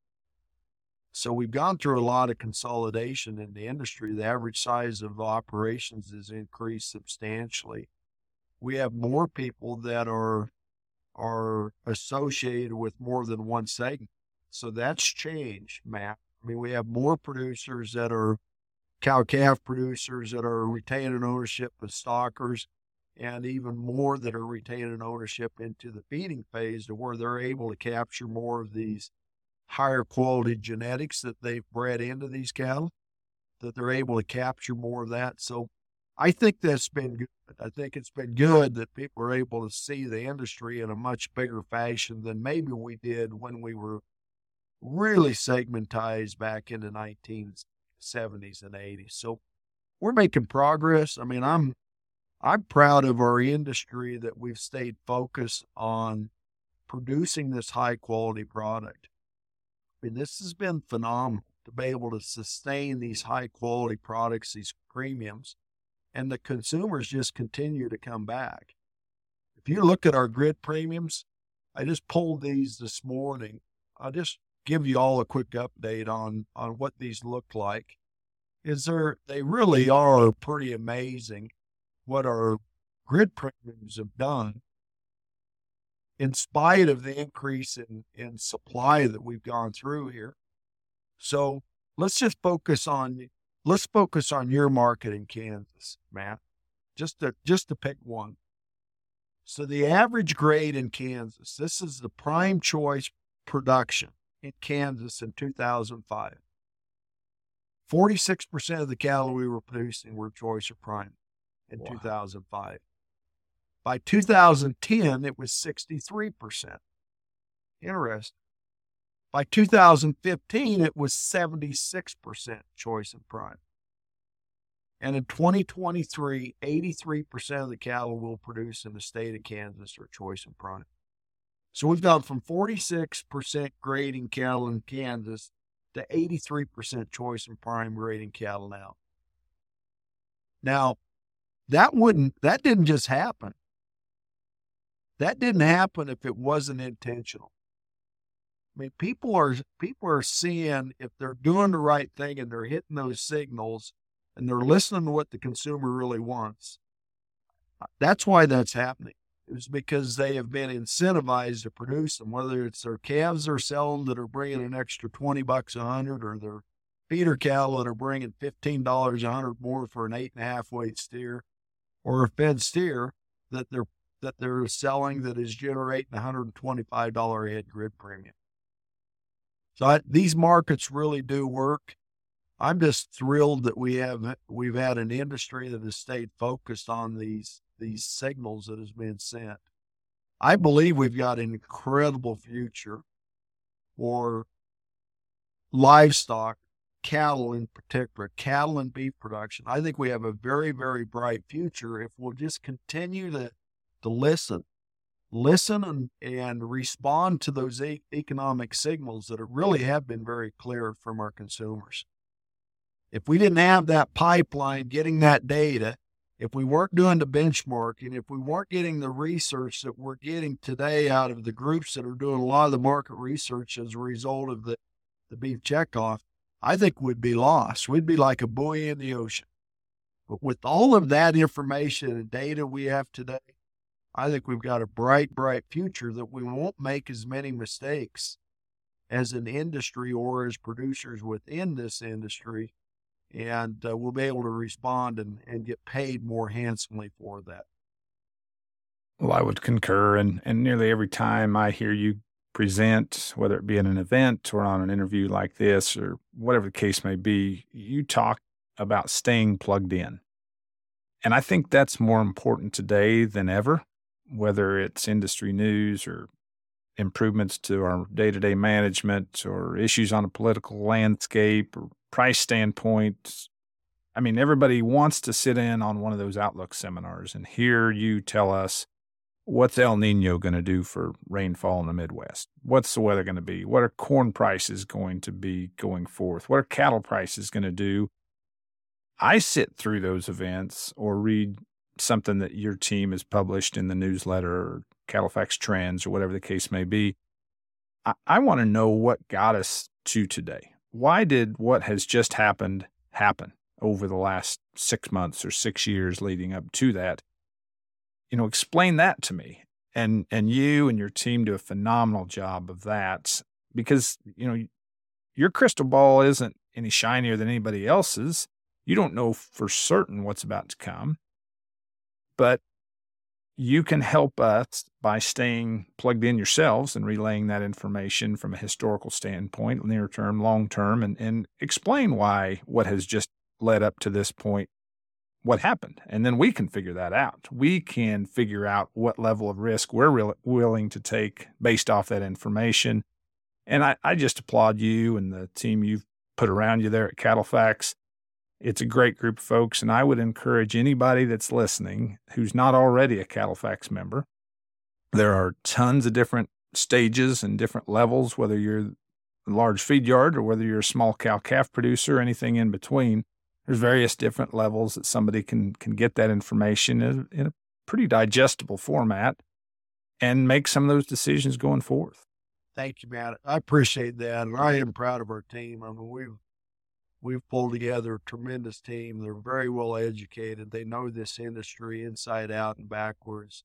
So we've gone through a lot of consolidation in the industry. The average size of operations has increased substantially. We have more people that are, are associated with more than one segment. So that's changed, Matt. I mean, we have more producers that are cow-calf producers that are retaining ownership of stockers, and even more that are retaining ownership into the feeding phase, to where they're able to capture more of these higher quality genetics that they've bred into these cattle, that they're able to capture more of that. So I think that's been good. I think it's been good that people are able to see the industry in a much bigger fashion than maybe we did when we were really segmentized back in the nineteen seventies and eighties. So we're making progress. I mean, I'm I'm proud of our industry that we've stayed focused on producing this high quality product. I mean, this has been phenomenal to be able to sustain these high quality products, these premiums, and the consumers just continue to come back. If you look at our grid premiums, I just pulled these this morning. I'll just give you all a quick update on, on what these look like. Is there, they really are pretty amazing what our grid premiums have done in spite of the increase in, in supply that we've gone through here. So let's just focus on, let's focus on your market in Kansas, Matt, just to, just to pick one. So the average grade in Kansas, this is the prime choice production in Kansas in two thousand five. forty-six percent of the cattle we were producing were choice or prime in wow. two thousand five. By two thousand ten, it was sixty-three percent. Interesting. By two thousand fifteen, it was seventy-six percent choice and prime. And in twenty twenty-three, eighty-three percent of the cattle we'll produce in the state of Kansas are choice and prime. So we've gone from forty-six percent grading cattle in Kansas to eighty-three percent choice and prime grading cattle now. Now, that wouldn't, that didn't just happen. That didn't happen if it wasn't intentional. I mean, people are, people are seeing if they're doing the right thing and they're hitting those signals and they're listening to what the consumer really wants. That's why that's happening. is because they have been incentivized to produce them, whether it's their calves they're selling that are bringing an extra twenty bucks a hundred, or their feeder cattle that are bringing fifteen dollars a hundred more for an eight and a half weight steer, or a fed steer that they're that they're selling that is generating one hundred twenty-five dollars a head grid premium. So I, these markets really do work. I'm just thrilled that we have we've had an industry that has stayed focused on these these signals that has been sent. I believe we've got an incredible future for livestock, cattle in particular, cattle and beef production. I think we have a very, very bright future if we'll just continue to to listen, listen and, and respond to those e- economic signals that really have been very clear from our consumers. If we didn't have that pipeline, getting that data, if we weren't doing the benchmarking, if we weren't getting the research that we're getting today out of the groups that are doing a lot of the market research as a result of the, the beef checkoff, I think we'd be lost. We'd be like a buoy in the ocean. But with all of that information and data we have today, I think we've got a bright, bright future that we won't make as many mistakes as an industry or as producers within this industry. And uh, we'll be able to respond and, and get paid more handsomely for that. Well, I would concur. And, and nearly every time I hear you present, whether it be in an event or on an interview like this or whatever the case may be, you talk about staying plugged in. And I think that's more important today than ever, whether it's industry news or improvements to our day-to-day management or issues on a political landscape or price standpoint. I mean, everybody wants to sit in on one of those Outlook seminars and hear you tell us, what's El Nino going to do for rainfall in the Midwest? What's the weather going to be? What are corn prices going to be going forth? What are cattle prices going to do? I sit through those events or read something that your team has published in the newsletter or Cattlefax Trends or whatever the case may be. I, I want to know what got us to today. Why did what has just happened happen over the last six months or six years leading up to that? You know, explain that to me. And and you and your team do a phenomenal job of that because, you know, your crystal ball isn't any shinier than anybody else's. You don't know for certain what's about to come. But you can help us by staying plugged in yourselves and relaying that information from a historical standpoint, near term, long term, and, and explain why what has just led up to this point, what happened. And then we can figure that out. We can figure out what level of risk we're re- willing to take based off that information. And I, I just applaud you and the team you've put around you there at Cattlefax. It's a great group of folks, and I would encourage anybody that's listening who's not already a Cattlefax member. There are tons of different stages and different levels, whether you're a large feed yard or whether you're a small cow-calf producer or anything in between. There's various different levels that somebody can can get that information in, in a pretty digestible format and make some of those decisions going forth. Thank you, Matt. I appreciate that, and I am proud of our team. I mean, we've We've pulled together a tremendous team. They're very well educated. They know this industry inside out and backwards,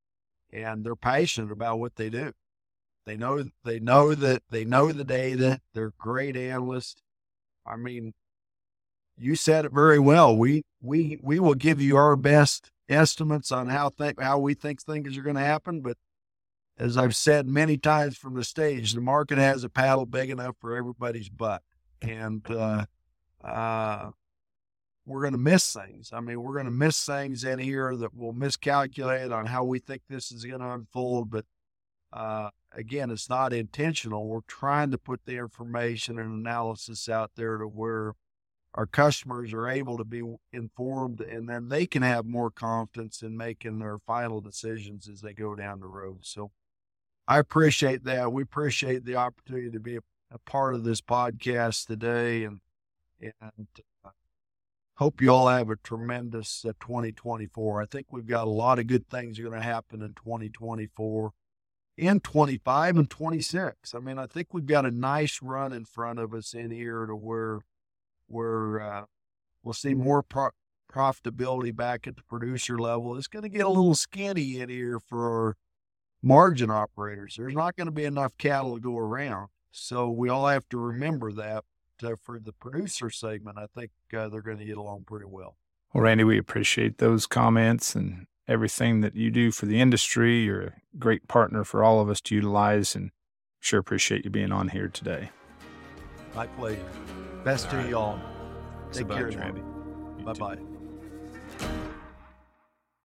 and they're passionate about what they do. They know they know that they know the data. They're great analysts. I mean, you said it very well. We we we will give you our best estimates on how think how we think things are going to happen. But as I've said many times from the stage, the market has a paddle big enough for everybody's butt, and uh, Uh, we're going to miss things. I mean, we're going to miss things in here that will miscalculate on how we think this is going to unfold. But uh, again, it's not intentional. We're trying to put the information and analysis out there to where our customers are able to be informed, and then they can have more confidence in making their final decisions as they go down the road. So I appreciate that. We appreciate the opportunity to be a, a part of this podcast today, and And uh, hope you all have a tremendous uh, twenty twenty-four. I think we've got a lot of good things are going to happen in twenty twenty-four, in twenty-five and twenty-six. I mean, I think we've got a nice run in front of us in here to where, where uh, we'll see more pro- profitability back at the producer level, it's going to get a little skinny in here for margin operators. There's not going to be enough cattle to go around. So we all have to remember that. Uh, for the producer segment, I think uh, they're going to get along pretty well. Well, Randy, we appreciate those comments and everything that you do for the industry. You're a great partner for all of us to utilize, and sure appreciate you being on here today. My pleasure. Best to y'all. Take care, Randy. Bye-bye.